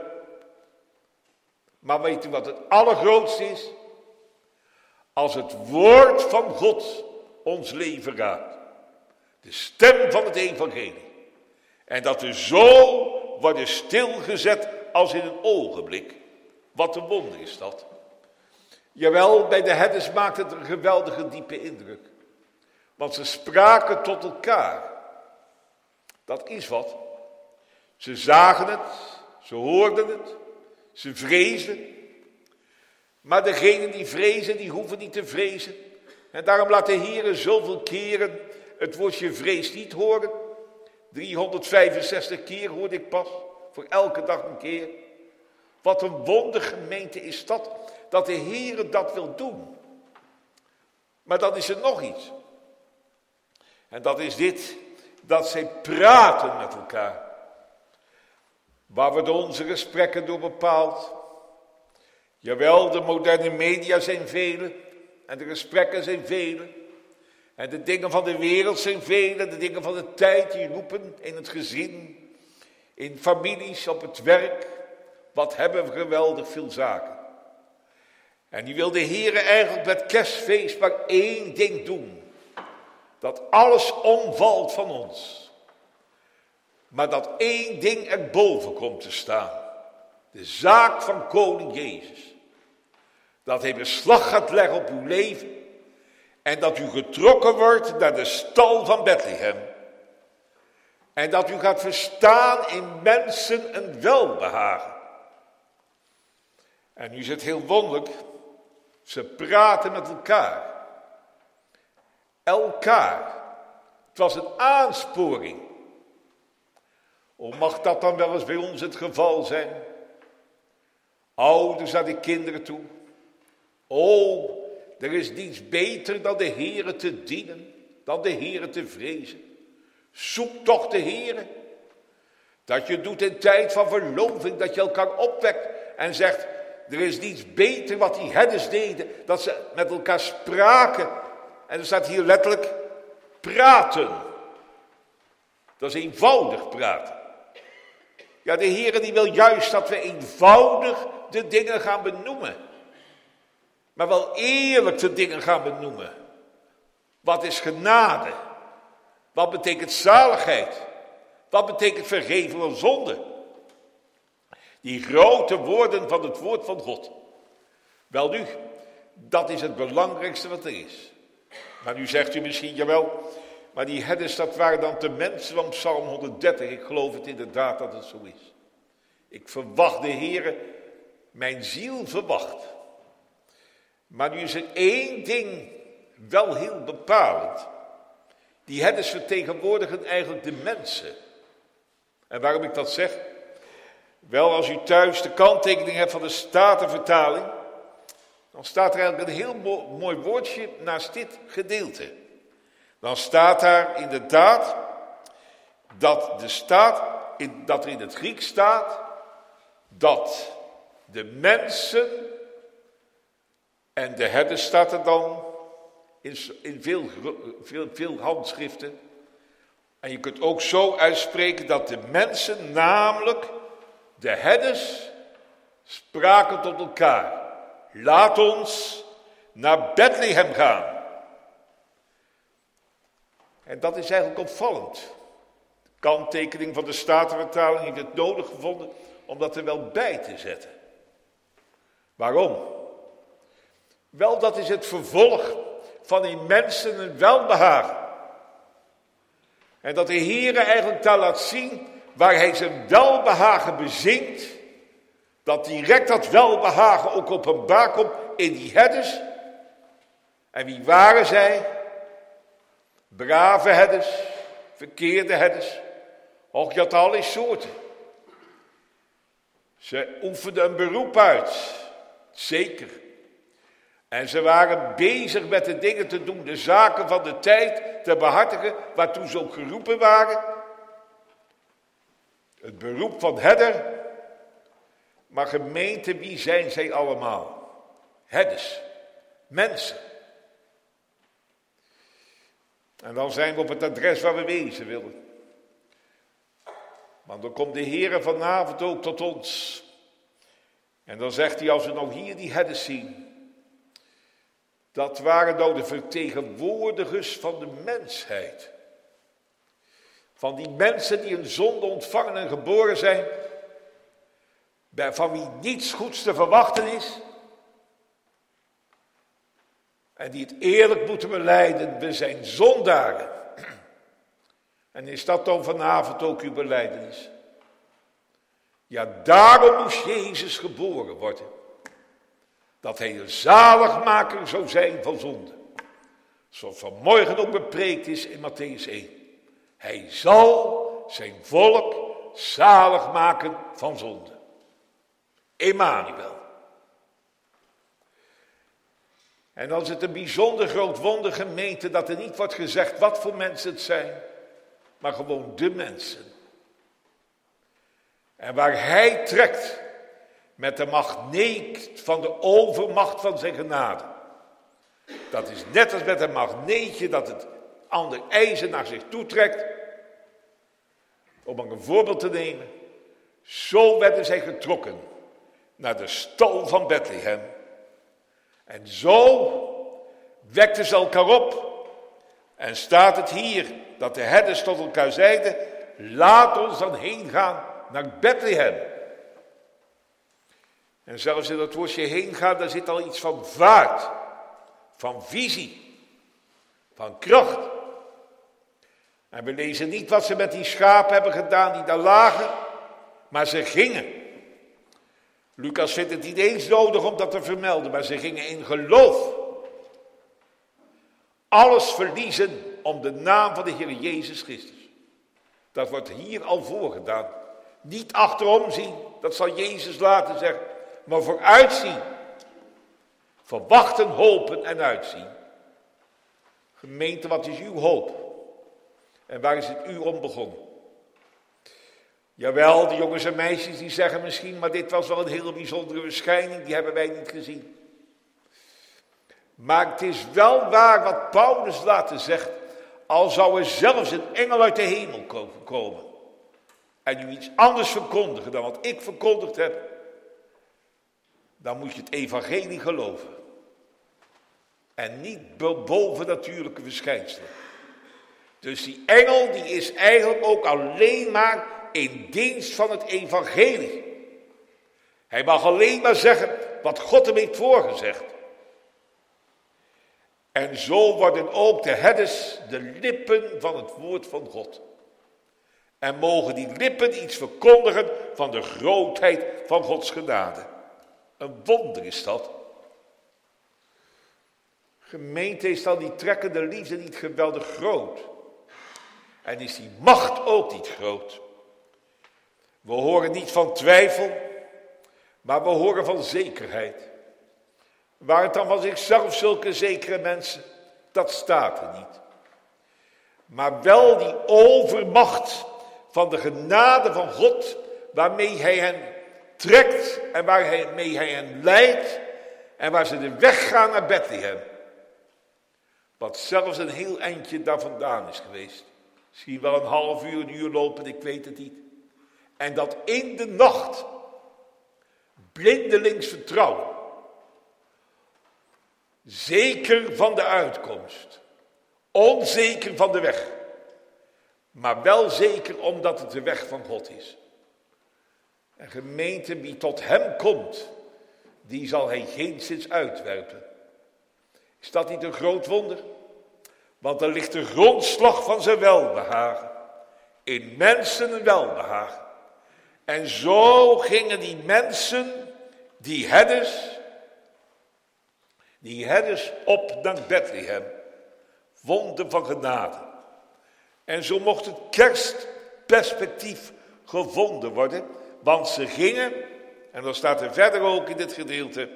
Maar weet u wat het allergrootste is? Als het woord van God ons leven raakt. De stem van het evangelie. En dat we zo worden stilgezet als in een ogenblik. Wat een wonder is dat. Jawel, bij de herders maakt het een geweldige diepe indruk. Want ze spraken tot elkaar. Dat is wat. Ze zagen het, ze hoorden het, ze vreesden. Maar degenen die vrezen, die hoeven niet te vrezen. En daarom laat de Heer zoveel keren het woordje vrees niet horen? driehonderdvijfenzestig keer hoorde ik pas, voor elke dag een keer. Wat een wondergemeente is dat, dat de Heer dat wil doen. Maar dan is er nog iets. En dat is dit, dat zij praten met elkaar. Waar worden onze gesprekken door bepaald? Jawel, de moderne media zijn vele en de gesprekken zijn vele. En de dingen van de wereld zijn vele, de dingen van de tijd die roepen in het gezin, in families, op het werk. Wat hebben we geweldig veel zaken. En die wil de Heer eigenlijk met kerstfeest maar één ding doen. Dat alles omvalt van ons. Maar dat één ding erboven komt te staan. De zaak van koning Jezus. Dat hij beslag gaat leggen op uw leven. En dat u getrokken wordt naar de stal van Bethlehem. En dat u gaat verstaan in mensen een welbehagen. En nu is het heel wonderlijk. Ze praten met elkaar. Elkaar. Het was een aansporing. Of mag dat dan wel eens bij ons het geval zijn? Ouders naar de kinderen toe. Oh, er is niets beter dan de Heere te dienen, dan de Heere te vrezen. Zoek toch de Heere. Dat je doet in tijd van verloving, dat je elkaar opwekt en zegt, er is niets beter wat die herders deden, dat ze met elkaar spraken. En er staat hier letterlijk praten. Dat is eenvoudig praten. Ja, de Heere die wil juist dat we eenvoudig de dingen gaan benoemen. Maar wel eerlijk de dingen gaan benoemen. Wat is genade? Wat betekent zaligheid? Wat betekent vergeven van zonde? Die grote woorden van het woord van God. Wel nu, dat is het belangrijkste wat er is. Maar nu zegt u misschien, jawel, maar die herders, dat waren dan de mensen van Psalm honderddertig. Ik geloof het inderdaad dat het zo is. Ik verwacht de Heere, mijn ziel verwacht. Maar nu is er één ding wel heel bepalend. Die herders vertegenwoordigen eigenlijk de mensen. En waarom ik dat zeg? Wel, als u thuis de kanttekening hebt van de Statenvertaling, dan staat er eigenlijk een heel mooi woordje naast dit gedeelte. Dan staat daar inderdaad dat, de staat, dat er in het Grieks staat dat de mensen, en de herders staat er dan in, in veel, veel, veel handschriften. En je kunt ook zo uitspreken dat de mensen, namelijk de herders, spraken tot elkaar. Laat ons naar Bethlehem gaan. En dat is eigenlijk opvallend. De kanttekening van de Statenvertaling heeft het nodig gevonden om dat er wel bij te zetten. Waarom? Wel, dat is het vervolg van die mensen een welbehagen. En dat de Heere eigenlijk daar laat zien waar hij zijn welbehagen bezingt, dat direct dat welbehagen ook openbaar komt in die herders. En wie waren zij? Brave herders, verkeerde herders. Och, je had allerlei soorten. Ze oefenden een beroep uit, zeker. En ze waren bezig met de dingen te doen, de zaken van de tijd te behartigen, waartoe ze ook geroepen waren. Het beroep van herder. Maar gemeente, wie zijn zij allemaal? Herders, mensen. En dan zijn we op het adres waar we wezen willen. Want dan komt de Heere vanavond ook tot ons. En dan zegt hij, als we nou hier die herders zien, dat waren nou de vertegenwoordigers van de mensheid. Van die mensen die een zonde ontvangen en geboren zijn, van wie niets goeds te verwachten is. En die het eerlijk moeten belijden, we zijn zondaren. En is dat dan vanavond ook uw belijdenis? Ja, daarom moest Jezus geboren worden. Dat hij een zaligmaker zou zijn van zonde. Zoals vanmorgen ook bepreekt is in Mattheüs één. Hij zal zijn volk zalig maken van zonde. Emmanuel. En dan is het een bijzonder groot wonder, gemeente, dat er niet wordt gezegd wat voor mensen het zijn, maar gewoon de mensen. En waar hij trekt met de magneet van de overmacht van zijn genade. Dat is net als met een magneetje dat het ander ijzer naar zich toetrekt. Om maar een voorbeeld te nemen. Zo werden zij getrokken naar de stal van Bethlehem. En zo wekten ze elkaar op. En staat het hier dat de herders tot elkaar zeiden: laat ons dan heen gaan naar Bethlehem. En zelfs in dat woordje heen gaan, daar zit al iets van vaart. Van visie. Van kracht. En we lezen niet wat ze met die schapen hebben gedaan die daar lagen. Maar ze gingen. Lucas vindt het niet eens nodig om dat te vermelden. Maar ze gingen in geloof. Alles verliezen om de naam van de Heer Jezus Christus. Dat wordt hier al voorgedaan. Niet achterom zien. Dat zal Jezus laten zeggen. Maar vooruitzien. Verwachten, hopen en uitzien. Gemeente, wat is uw hoop? En waar is het u om begonnen? Jawel, de jongens en meisjes die zeggen misschien, maar dit was wel een hele bijzondere verschijning, die hebben wij niet gezien. Maar het is wel waar wat Paulus later zegt, al zou er zelfs een engel uit de hemel komen en u iets anders verkondigen dan wat ik verkondigd heb, dan moet je het evangelie geloven. En niet bovennatuurlijke verschijnselen. Dus die engel die is eigenlijk ook alleen maar in dienst van het evangelie. Hij mag alleen maar zeggen wat God hem heeft voorgezegd. En zo worden ook de herders de lippen van het woord van God. En mogen die lippen iets verkondigen van de grootheid van Gods genade. Een wonder is dat. Gemeente, is dan die trekkende liefde niet geweldig groot? En is die macht ook niet groot? We horen niet van twijfel, maar we horen van zekerheid. Waar het dan van zichzelf zulke zekere mensen, dat staat er niet. Maar wel die overmacht van de genade van God, waarmee hij hen trekt en waarmee hij hen leidt en waar ze de weg gaan naar Bethlehem. Wat zelfs een heel eindje daar vandaan is geweest. Misschien wel een half uur, een uur lopen, ik weet het niet. En dat in de nacht, blindelings vertrouwen. Zeker van de uitkomst. Onzeker van de weg. Maar wel zeker omdat het de weg van God is. En gemeente, wie tot hem komt, die zal hij geenszins uitwerpen. Is dat niet een groot wonder? Want er ligt de grondslag van zijn welbehagen. In mensen een welbehagen. En zo gingen die mensen, die herders, die herders op naar Bethlehem. Wonder van genade. En zo mocht het kerstperspectief gevonden worden. Want ze gingen, en dan staat er verder ook in dit gedeelte.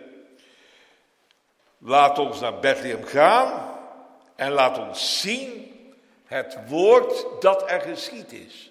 Laat ons naar Bethlehem gaan. En laat ons zien het woord dat er geschied is.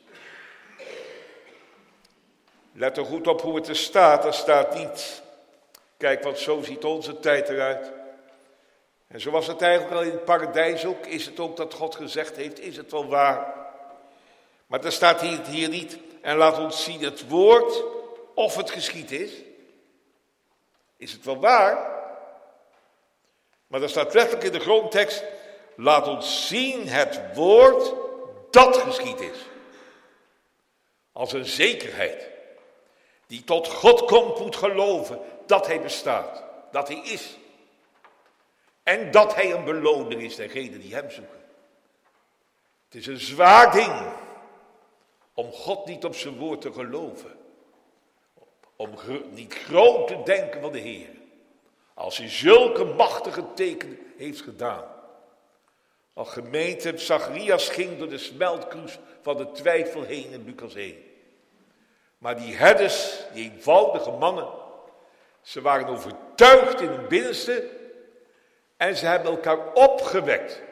Let er goed op hoe het er staat. Er staat niet, kijk want zo ziet onze tijd eruit. En zoals het eigenlijk al in het paradijs ook, is het ook dat God gezegd heeft, is het wel waar. Maar er staat hier, hier niet, en laat ons zien het woord of het geschied is. Is het wel waar? Maar er staat letterlijk in de grondtekst, laat ons zien het woord dat geschied is. Als een zekerheid. Die tot God komt moet geloven dat hij bestaat. Dat hij is. En dat hij een beloner is degenen die hem zoeken. Het is een zwaar ding. Om God niet op zijn woord te geloven. Om gro- niet groot te denken van de Heer. Als hij zulke machtige tekenen heeft gedaan. Als gemeente, Zacharias ging door de smeltkroes van de twijfel heen in Lucas één. Maar die herders, die eenvoudige mannen, ze waren overtuigd in hun binnenste en ze hebben elkaar opgewekt.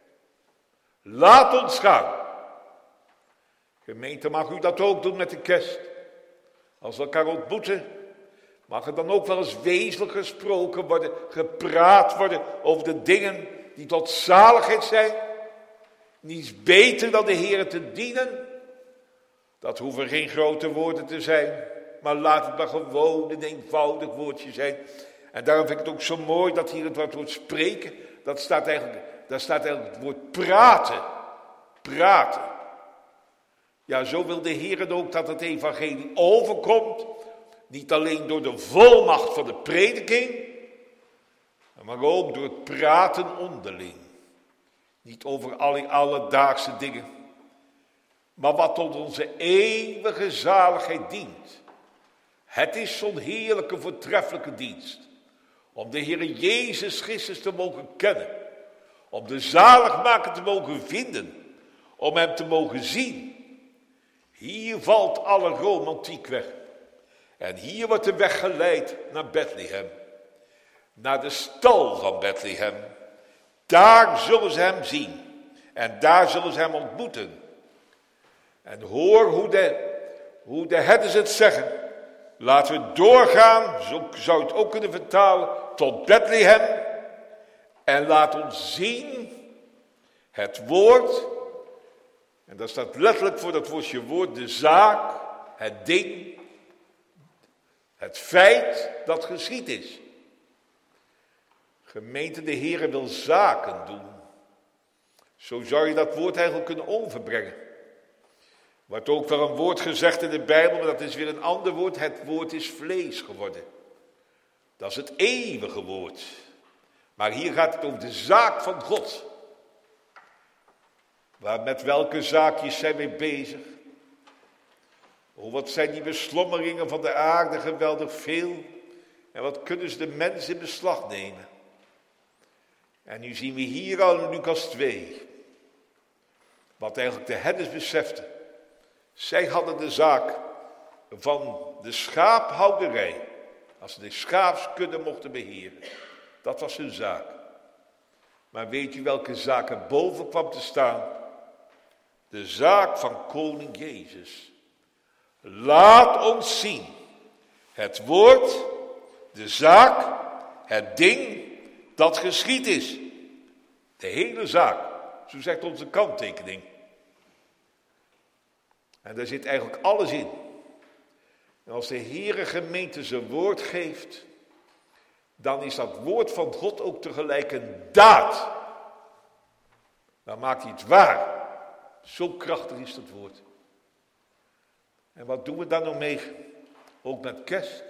Laat ons gaan. Gemeente, mag u dat ook doen met de kerst? Als we elkaar ontmoeten, mag er dan ook wel eens wezenlijk gesproken worden, gepraat worden over de dingen die tot zaligheid zijn? Niets beter dan de Heer te dienen? Dat hoeven geen grote woorden te zijn, maar laat het maar gewoon een eenvoudig woordje zijn. En daarom vind ik het ook zo mooi dat hier het woord spreken, dat staat eigenlijk, daar staat eigenlijk het woord praten. Praten. Ja, zo wil de Heer ook dat het evangelie overkomt, niet alleen door de volmacht van de prediking, maar ook door het praten onderling. Niet over alle alledaagse dingen, maar wat tot onze eeuwige zaligheid dient. Het is zo'n heerlijke, voortreffelijke dienst. Om de Heer Jezus Christus te mogen kennen. Om de zaligmaker te mogen vinden. Om hem te mogen zien. Hier valt alle romantiek weg. En hier wordt de weg geleid naar Bethlehem. Naar de stal van Bethlehem. Daar zullen ze hem zien. En daar zullen ze hem ontmoeten. En hoor hoe de, hoe de herders het zeggen. Laten we doorgaan, zo zou je het ook kunnen vertalen, tot Bethlehem. En laat ons zien het woord. En daar staat letterlijk voor dat woordje woord de zaak, het ding, het feit dat geschied is. Gemeente, de Heere wil zaken doen. Zo zou je dat woord eigenlijk kunnen overbrengen. Er wordt ook wel een woord gezegd in de Bijbel, maar dat is weer een ander woord. Het woord is vlees geworden. Dat is het eeuwige woord. Maar hier gaat het over de zaak van God. Waar, met welke zaakjes zijn we bezig? Oh, wat zijn die beslommeringen van de aarde geweldig veel. En wat kunnen ze de mensen in beslag nemen? En nu zien we hier al in Lucas twee. Wat eigenlijk de herders beseften. Zij hadden de zaak van de schaaphouderij. Als ze de schaapskudde mochten beheren. Dat was hun zaak. Maar weet u welke zaak er boven kwam te staan? De zaak van koning Jezus. Laat ons zien. Het woord, de zaak, het ding dat geschied is. De hele zaak. Zo zegt onze kanttekening. En daar zit eigenlijk alles in. En als de Heere gemeente zijn woord geeft, dan is dat woord van God ook tegelijk een daad. Dan maakt hij het waar. Zo krachtig is dat woord. En wat doen we dan nog mee? Ook met kerst.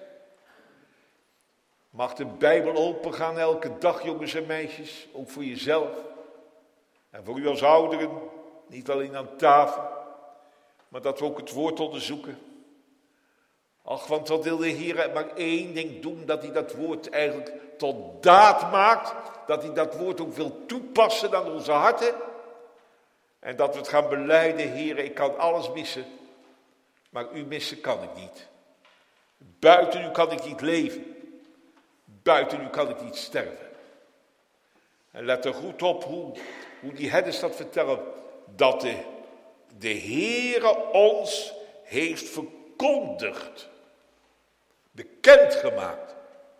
Mag de Bijbel open gaan elke dag, jongens en meisjes. Ook voor jezelf. En voor u als ouderen. Niet alleen aan tafel. Maar dat we ook het woord onderzoeken. Ach, want wat wil de Heer maar één ding doen. Dat hij dat woord eigenlijk tot daad maakt. Dat hij dat woord ook wil toepassen aan onze harten. En dat we het gaan belijden. Heer, ik kan alles missen. Maar u missen kan ik niet. Buiten u kan ik niet leven. Buiten u kan ik niet sterven. En let er goed op hoe, hoe die herders dat vertellen. Dat de, de Heere ons heeft verkondigd. Bekendgemaakt.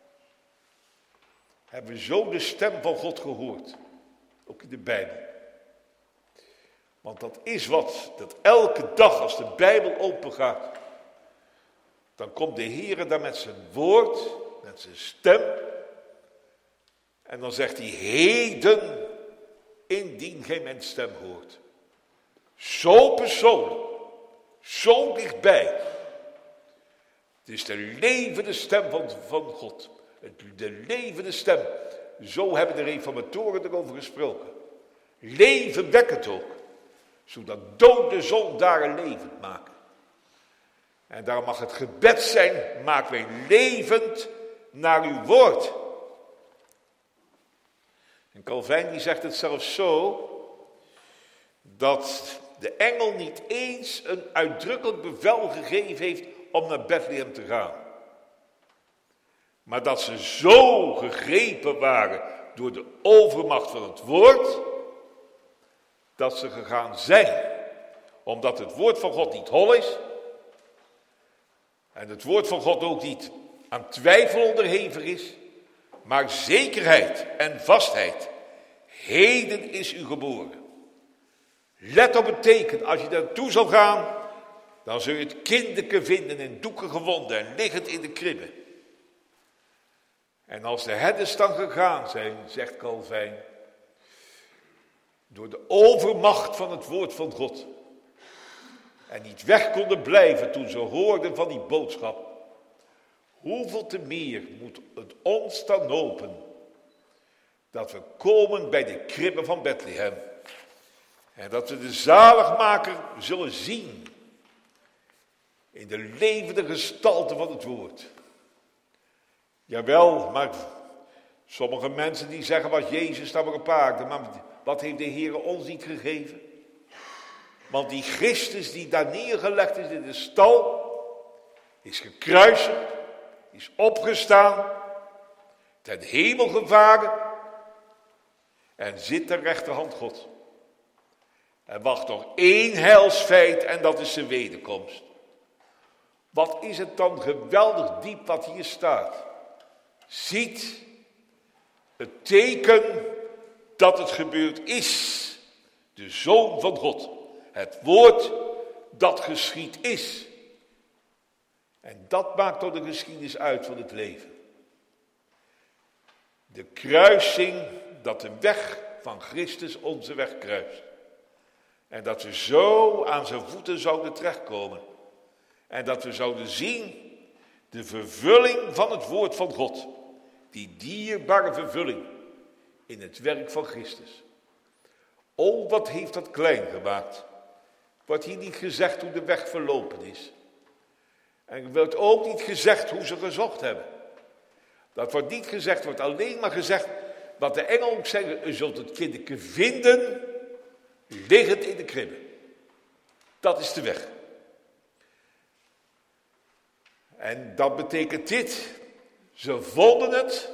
Hebben we zo de stem van God gehoord. Ook in de Bijbel. Want dat is wat, dat elke dag als de Bijbel open gaat. Dan komt de Heere daar met zijn woord, met zijn stem. En dan zegt hij, heden, indien gij mijn stem hoort. Zo persoonlijk, zo dichtbij. Het is de levende stem van, van God. De levende stem. Zo hebben de reformatoren erover gesproken. Levenwekkend ook. Zodat dode zondaren levend maken. En daarom mag het gebed zijn, maak wij levend naar uw woord. En Calvijn die zegt het zelfs zo, dat de engel niet eens een uitdrukkelijk bevel gegeven heeft om naar Bethlehem te gaan. Maar dat ze zo gegrepen waren door de overmacht van het woord, dat ze gegaan zijn. Omdat het woord van God niet hol is. En het woord van God ook niet aan twijfel onderhevig is. Maar zekerheid en vastheid. Heden is u geboren. Let op het teken. Als je daartoe zal gaan, dan zul je het kindeke vinden in doeken gewonden en liggend in de kribbe. En als de herders dan gegaan zijn, zegt Calvijn, door de overmacht van het woord van God, en niet weg konden blijven toen ze hoorden van die boodschap, hoeveel te meer moet het ons dan hopen dat we komen bij de kribbe van Bethlehem. En dat we de zaligmaker zullen zien in de levende gestalte van het woord. Jawel, maar sommige mensen die zeggen, was Jezus nou maar een paard, maar wat heeft de Heer ons niet gegeven? Want die Christus die daar neergelegd is in de stal, is gekruisigd, is opgestaan, ten hemel gevaren en zit ter rechterhand God. Er wacht nog één heilsfeit en dat is zijn wederkomst. Wat is het dan geweldig diep wat hier staat. Ziet het teken dat het gebeurd is. De Zoon van God. Het woord dat geschied is. En dat maakt toch de geschiedenis uit van het leven. De kruising, dat de weg van Christus onze weg kruist. En dat we zo aan zijn voeten zouden terechtkomen. En dat we zouden zien de vervulling van het woord van God. Die dierbare vervulling in het werk van Christus. O, wat heeft dat klein gemaakt. Wordt hier niet gezegd hoe de weg verlopen is. En er wordt ook niet gezegd hoe ze gezocht hebben. Dat wordt niet gezegd, wordt alleen maar gezegd wat de engel ook zeggen. U zult het kindje vinden, liggend in de kribbe. Dat is de weg. En dat betekent dit. Ze vonden het.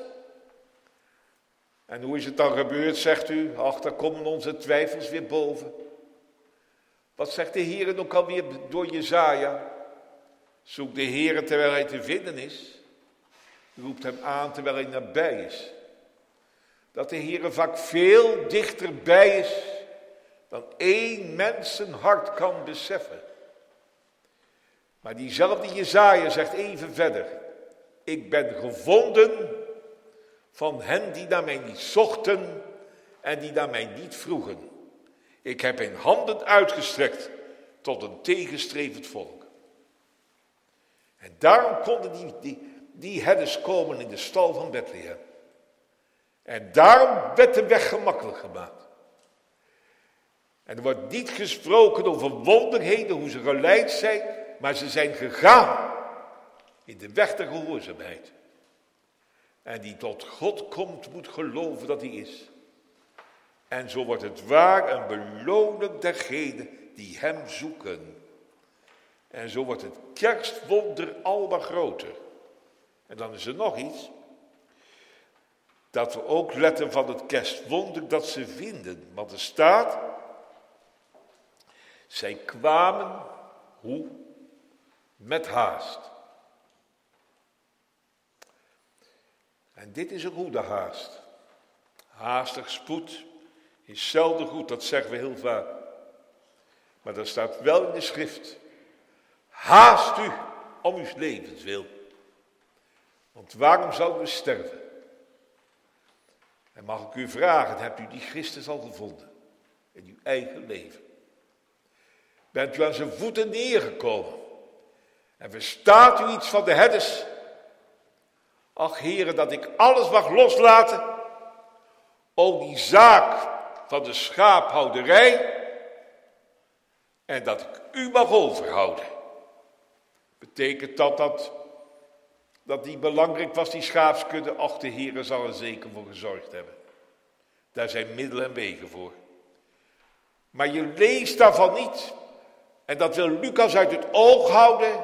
En hoe is het dan gebeurd, zegt u? Ach, daar komen onze twijfels weer boven. Wat zegt de Heer ook alweer door Jesaja? Zoek de Heer terwijl hij te vinden is. Roept hem aan terwijl hij nabij is. Dat de Heer vaak veel dichterbij is dan één mensenhart kan beseffen. Maar diezelfde Jesaja zegt even verder. Ik ben gevonden van hen die naar mij niet zochten en die naar mij niet vroegen. Ik heb mijn handen uitgestrekt tot een tegenstrevend volk. En daarom konden die, die, die herders komen in de stal van Bethlehem. En daarom werd de weg gemakkelijk gemaakt. En er wordt niet gesproken over wonderheden, hoe ze geleid zijn, maar ze zijn gegaan in de weg der gehoorzaamheid. En die tot God komt, moet geloven dat hij is. En zo wordt het waar een beloning dergenen die hem zoeken. En zo wordt het kerstwonder almaar groter. En dan is er nog iets. Dat we ook letten van het kerstwonder dat ze vinden. Want er staat. Zij kwamen, hoe? Met haast. En dit is een goede haast. Haastig spoed is zelden goed, dat zeggen we heel vaak. Maar dat staat wel in de schrift. Haast u om uw levens wil. Want waarom zouden we sterven? En mag ik u vragen, hebt u die Christus al gevonden? In uw eigen leven? Bent u aan zijn voeten neergekomen? En verstaat u iets van de herders? Ach, heren, dat ik alles mag loslaten. Ook die zaak van de schaaphouderij. En dat ik u mag overhouden. Betekent dat dat, dat die belangrijk was, die schaapskudde? Ach, de heren zal er zeker voor gezorgd hebben. Daar zijn middelen en wegen voor. Maar je leest daarvan niet. En dat wil Lucas uit het oog houden.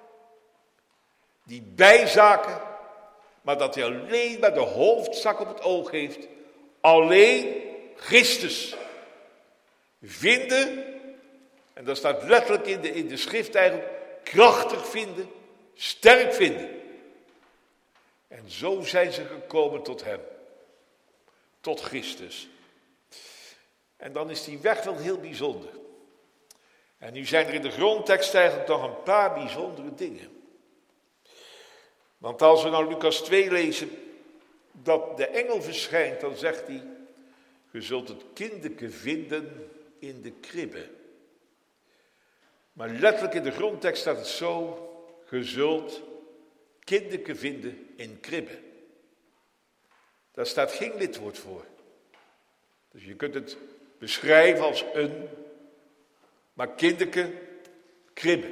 Die bijzaken. Maar dat hij alleen maar de hoofdzak op het oog heeft. Alleen Christus. Vinden. En dat staat letterlijk in de, in de schrift eigenlijk. Krachtig vinden. Sterk vinden. En zo zijn ze gekomen tot hem. Tot Christus. En dan is die weg wel heel bijzonder. En nu zijn er in de grondtekst eigenlijk nog een paar bijzondere dingen. Want als we nou Lucas twee lezen, dat de engel verschijnt, dan zegt hij, je zult het kinderke vinden in de kribbe. Maar letterlijk in de grondtekst staat het zo, je zult kinderke vinden in kribbe. Daar staat geen lidwoord voor. Dus je kunt het beschrijven als een, maar kinderke, kribbe.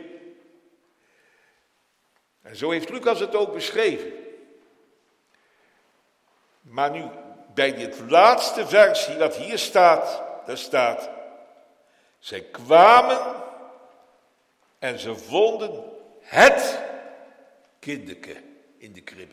En zo heeft Lucas het ook beschreven. Maar nu, bij dit laatste versie dat hier staat, daar staat, zij kwamen en ze vonden het kinderke in de kribbe.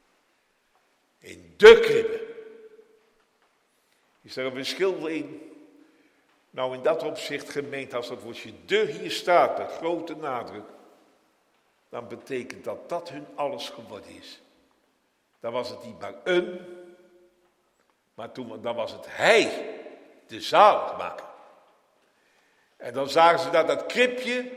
In de kribbe. Is er een verschil in? Nou, in dat opzicht, gemeente, als dat woordje de hier staat, met grote nadruk, dan betekent dat dat hun alles geworden is. Dan was het niet maar een, maar toen, dan was het hij, de zaligmaker. En dan zagen ze naar dat kribje,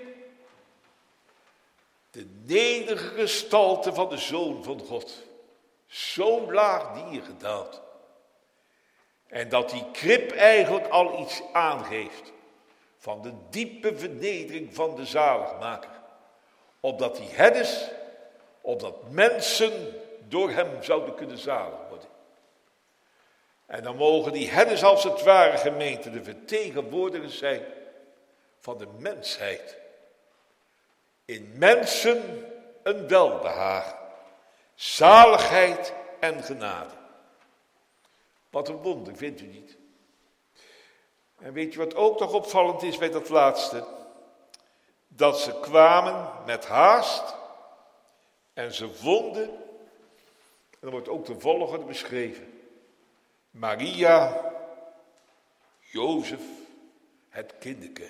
de nederige gestalte van de Zoon van God. Zo laag neergedaald. En dat die krib eigenlijk al iets aangeeft van de diepe vernedering van de zaligmaker. Opdat die herders, opdat mensen door hem zouden kunnen zalig worden. En dan mogen die herders als het ware, gemeente, de vertegenwoordigers zijn van de mensheid. In mensen een welbehagen, zaligheid en genade. Wat een wonder, vindt u niet? En weet je wat ook nog opvallend is bij dat laatste? Dat ze kwamen met haast en ze vonden, en dan wordt ook de volgende beschreven. Maria, Jozef, het kinderke.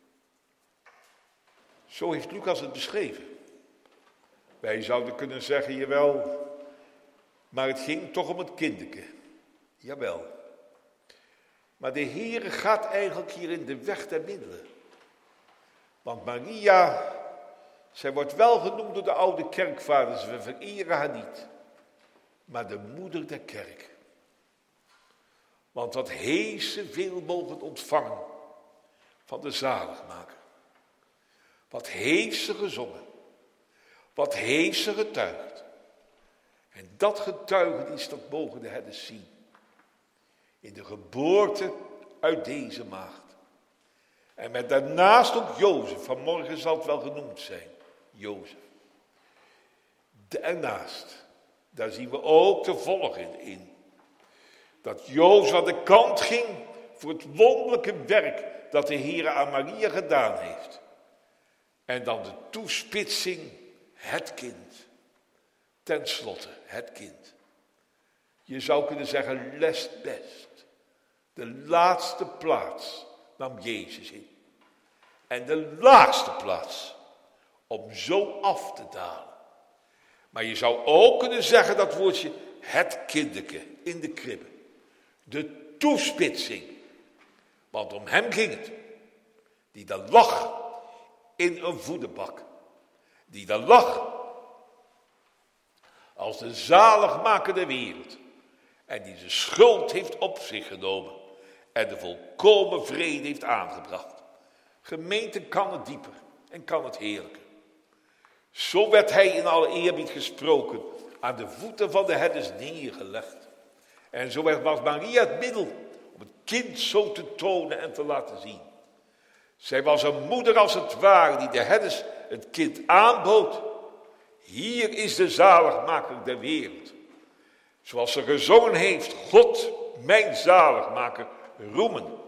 Zo heeft Lucas het beschreven. Wij zouden kunnen zeggen, jawel, maar het ging toch om het kinderke. Jawel. Maar de Heere gaat eigenlijk hier in de weg der middelen. Want Maria, zij wordt wel genoemd door de oude kerkvaders, we vereren haar niet. Maar de moeder der kerk. Want wat heeft ze veel mogen ontvangen van de zaligmaker. Wat heeft ze gezongen. Wat heeft ze getuigd. En dat getuigenis, dat mogen de herders zien. In de geboorte uit deze maagd. En met daarnaast ook Jozef. Vanmorgen zal het wel genoemd zijn. Jozef. Daarnaast. Daar zien we ook de volgende in. Dat Jozef aan de kant ging voor het wonderlijke werk dat de Heer aan Maria gedaan heeft. En dan de toespitsing, het kind. Ten slotte, het kind. Je zou kunnen zeggen, lest best. De laatste plaats nam Jezus in. En de laagste plaats om zo af te dalen. Maar je zou ook kunnen zeggen dat woordje het kinderke in de kribbe. De toespitsing. Want om hem ging het. Die daar lag in een voederbak. Die daar lag als de zaligmaker der wereld. En die zijn schuld heeft op zich genomen. En de volkomen vrede heeft aangebracht. Gemeente kan het dieper en kan het heerlijker. Zo werd hij in alle eerbied gesproken. Aan de voeten van de herders neergelegd. En zo was Maria het middel om het kind zo te tonen en te laten zien. Zij was een moeder als het ware die de herders het kind aanbood. Hier is de zaligmaker der wereld. Zoals ze gezongen heeft, God, mijn zaligmaker, roemen.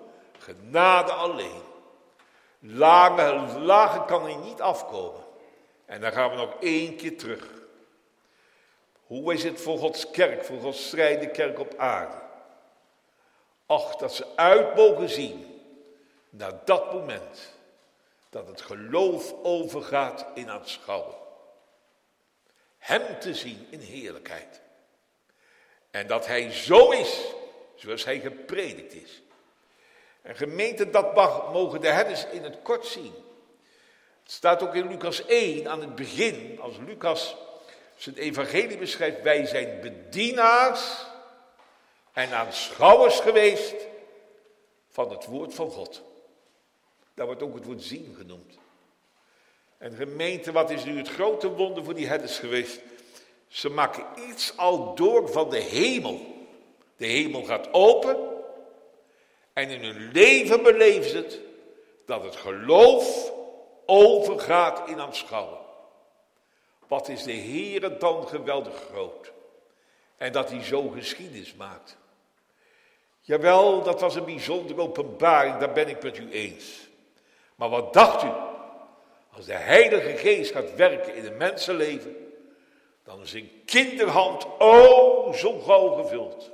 Genade alleen. Lage, lage kan hij niet afkomen. En dan gaan we nog één keer terug. Hoe is het voor Gods kerk, voor Gods strijdende kerk op aarde? Ach, dat ze uit mogen zien naar dat moment dat het geloof overgaat in aanschouwen. Hem te zien in heerlijkheid. En dat hij zo is, zoals hij gepredikt is. En gemeente, dat mag, mogen de herders in het kort zien. Het staat ook in Lucas één aan het begin, als Lucas zijn evangelie beschrijft. Wij zijn bedienaars en aanschouwers geweest van het woord van God. Daar wordt ook het woord zien genoemd. En gemeente, wat is nu het grote wonder voor die herders geweest? Ze maken iets al door van de hemel. De hemel gaat open. En in hun leven beleven ze het, dat het geloof overgaat in aanschouwen. Wat is de Heere dan geweldig groot. En dat hij zo geschiedenis maakt. Jawel, dat was een bijzondere openbaring, daar ben ik met u eens. Maar wat dacht u? Als de Heilige Geest gaat werken in een mensenleven, dan is een kinderhand o zo gauw gevuld.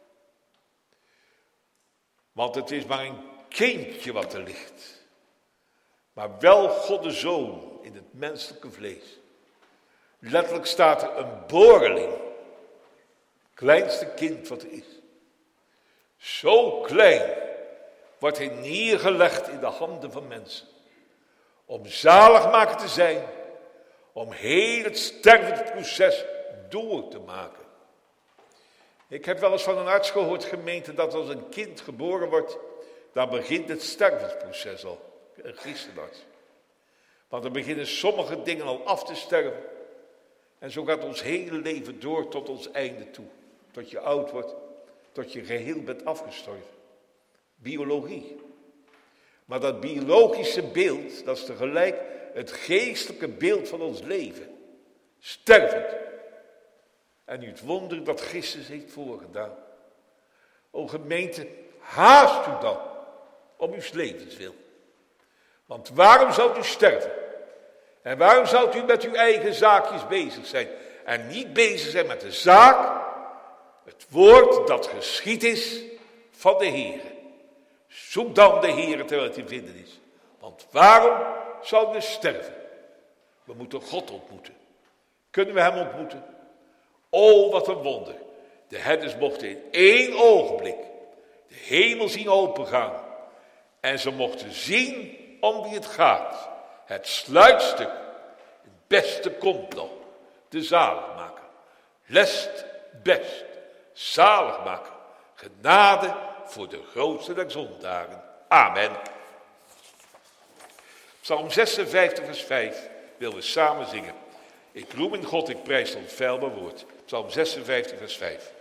Want het is maar een kindje wat er ligt. Maar wel God de Zoon in het menselijke vlees. Letterlijk staat er een boreling. Kleinste kind wat er is. Zo klein wordt hij neergelegd in de handen van mensen. Om zaligmaker te zijn. Om heel het stervensproces door te maken. Ik heb wel eens van een arts gehoord, gemeente, dat als een kind geboren wordt, dan begint het stervensproces al. Een christenarts. Want dan beginnen sommige dingen al af te sterven. En zo gaat ons hele leven door tot ons einde toe. Tot je oud wordt, tot je geheel bent afgestorven. Biologie. Maar dat biologische beeld, dat is tegelijk het geestelijke beeld van ons leven. Stervend. En nu het wonder dat Christus heeft voorgedaan. O gemeente, haast u dan om uw levenswil. Want waarom zou u sterven? En waarom zou u met uw eigen zaakjes bezig zijn? En niet bezig zijn met de zaak, het woord dat geschied is van de Heer. Zoek dan de Heer terwijl het in vinden is. Want waarom zouden we sterven? We moeten God ontmoeten. Kunnen we hem ontmoeten? O, wat een wonder. De herders mochten in één ogenblik de hemel zien opengaan. En ze mochten zien om wie het gaat. Het sluitstuk, het beste komt nog, de zaligmaker. Lest best, zaligmaker. Genade voor de grootste der zondaren. Amen. Psalm zesenvijftig vers vijf willen we samen zingen. Ik roem in God, ik prijs het onfeilbaar woord. Psalm zesenvijftig vers vijf.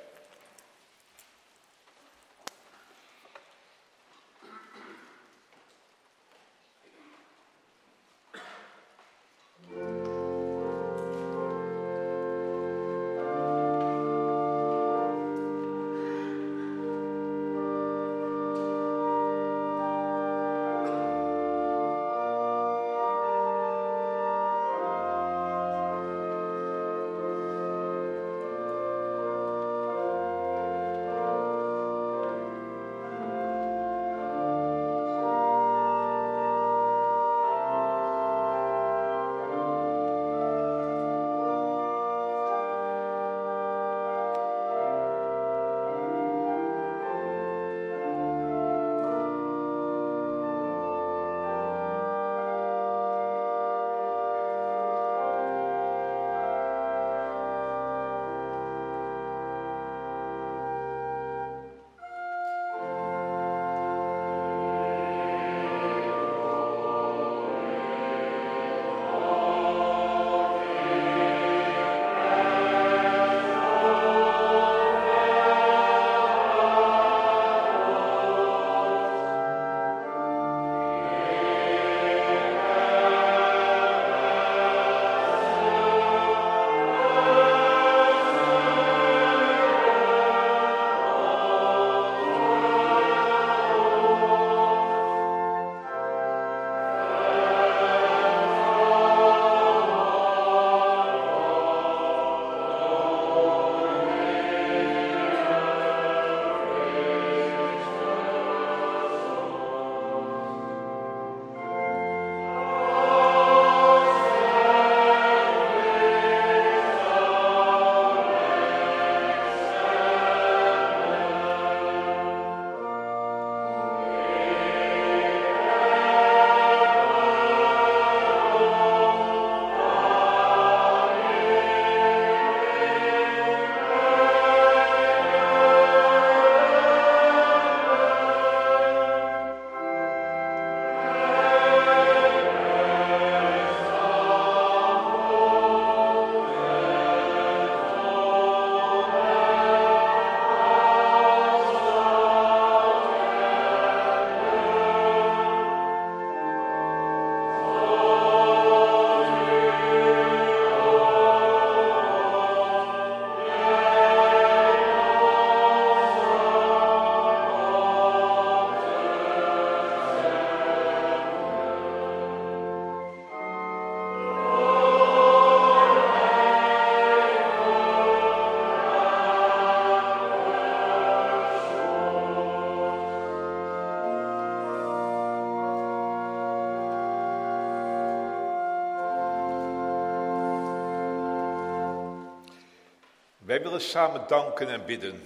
Wij willen samen danken en bidden.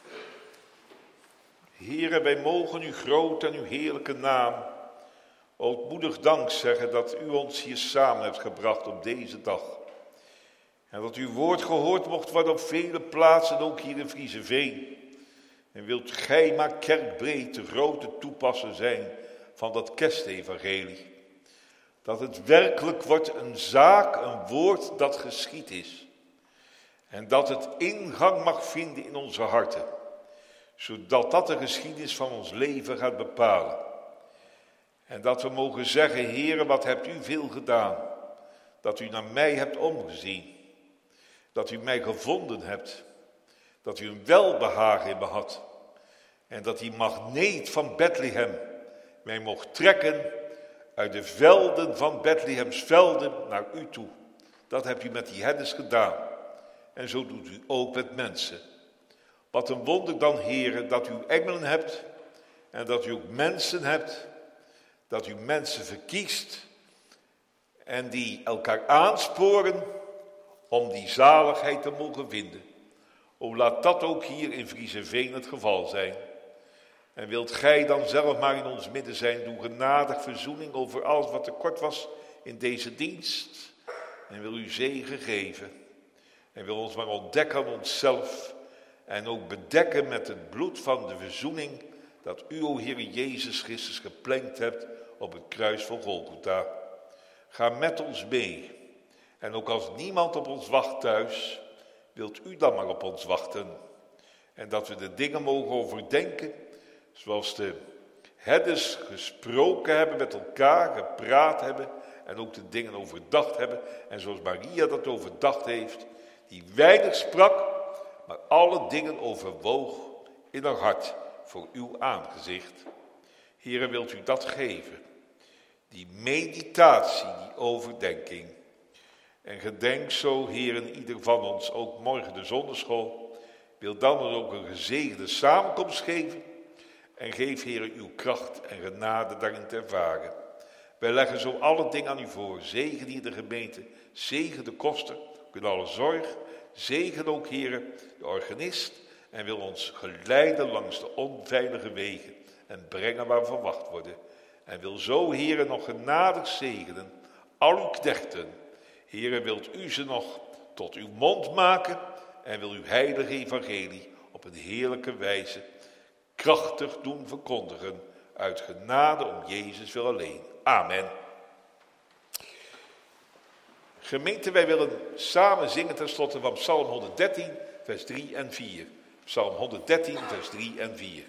Heere, wij mogen uw grote en uw heerlijke naam ootmoedig dank zeggen dat u ons hier samen hebt gebracht op deze dag. En dat uw woord gehoord mocht worden op vele plaatsen, ook hier in Vriezeveen. En wilt gij maar kerkbreed de grote toepasser zijn van dat kerstevangelie. Dat het werkelijk wordt een zaak, een woord dat geschied is. En dat het ingang mag vinden in onze harten. Zodat dat de geschiedenis van ons leven gaat bepalen. En dat we mogen zeggen, Heere, wat hebt u veel gedaan. Dat u naar mij hebt omgezien. Dat u mij gevonden hebt. Dat u een welbehagen in me had. En dat die magneet van Bethlehem mij mocht trekken uit de velden van Bethlehems velden naar u toe. Dat hebt u met die herders gedaan. En zo doet u ook met mensen. Wat een wonder dan, Heere, dat u engelen hebt en dat u ook mensen hebt. Dat u mensen verkiest en die elkaar aansporen om die zaligheid te mogen vinden. O, laat dat ook hier in Vriezeveen het geval zijn. En wilt gij dan zelf maar in ons midden zijn, doe genadig verzoening over alles wat tekort was in deze dienst. En wil u zegen geven. En wil ons maar ontdekken aan onszelf. En ook bedekken met het bloed van de verzoening dat u, o Heer Jezus Christus, geplenkt hebt op het kruis van Golgotha. Ga met ons mee. En ook als niemand op ons wacht thuis, wilt u dan maar op ons wachten. En dat we de dingen mogen overdenken, zoals de herders gesproken hebben met elkaar, gepraat hebben en ook de dingen overdacht hebben. En zoals Maria dat overdacht heeft, die weinig sprak, maar alle dingen overwoog in haar hart voor uw aangezicht. Heere, wilt u dat geven? Die meditatie, die overdenking. En gedenk zo, Heere, ieder van ons, ook morgen de zonderschool. Wil dan ook een gezegende samenkomst geven. En geef, Heere, uw kracht en genade daarin te ervaren. Wij leggen zo alle dingen aan u voor. Zegen hier de gemeente, zegen de koster, in alle zorg. Zegen ook, Heere, de organist. En wil ons geleiden langs de onveilige wegen. En brengen waar we verwacht worden. En wil zo, Heere, nog genadig zegenen. Al uw knechten. Heere, wilt u ze nog tot uw mond maken. En wil uw heilige evangelie op een heerlijke wijze krachtig doen verkondigen. Uit genade om Jezus wil alleen. Amen. Gemeente, wij willen samen zingen tenslotte van Psalm honderddertien, vers drie en vier. Psalm honderddertien, vers drie en vier.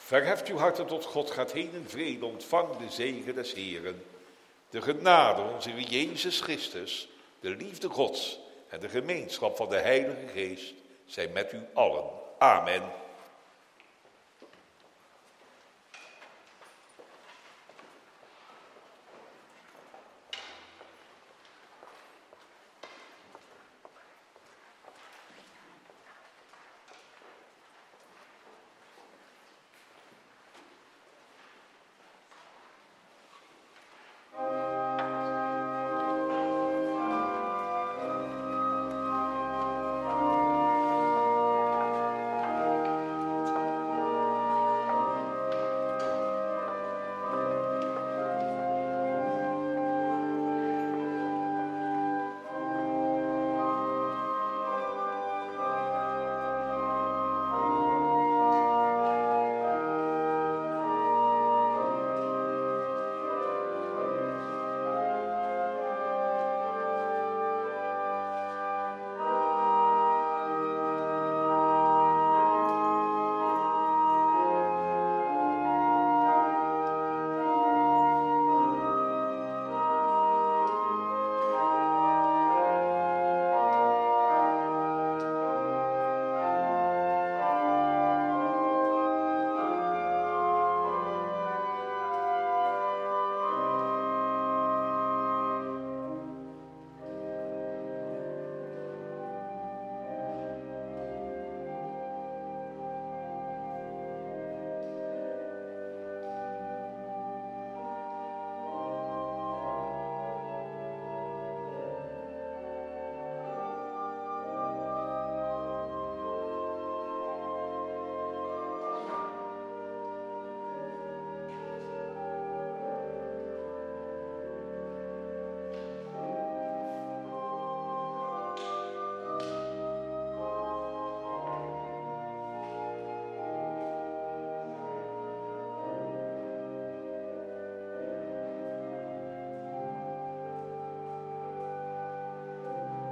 Verheft uw harten tot God, gaat heen in vrede, ontvang de zegen des Heeren. De genade onze Heer Jezus Christus, de liefde Gods en de gemeenschap van de Heilige Geest zijn met u allen. Amen.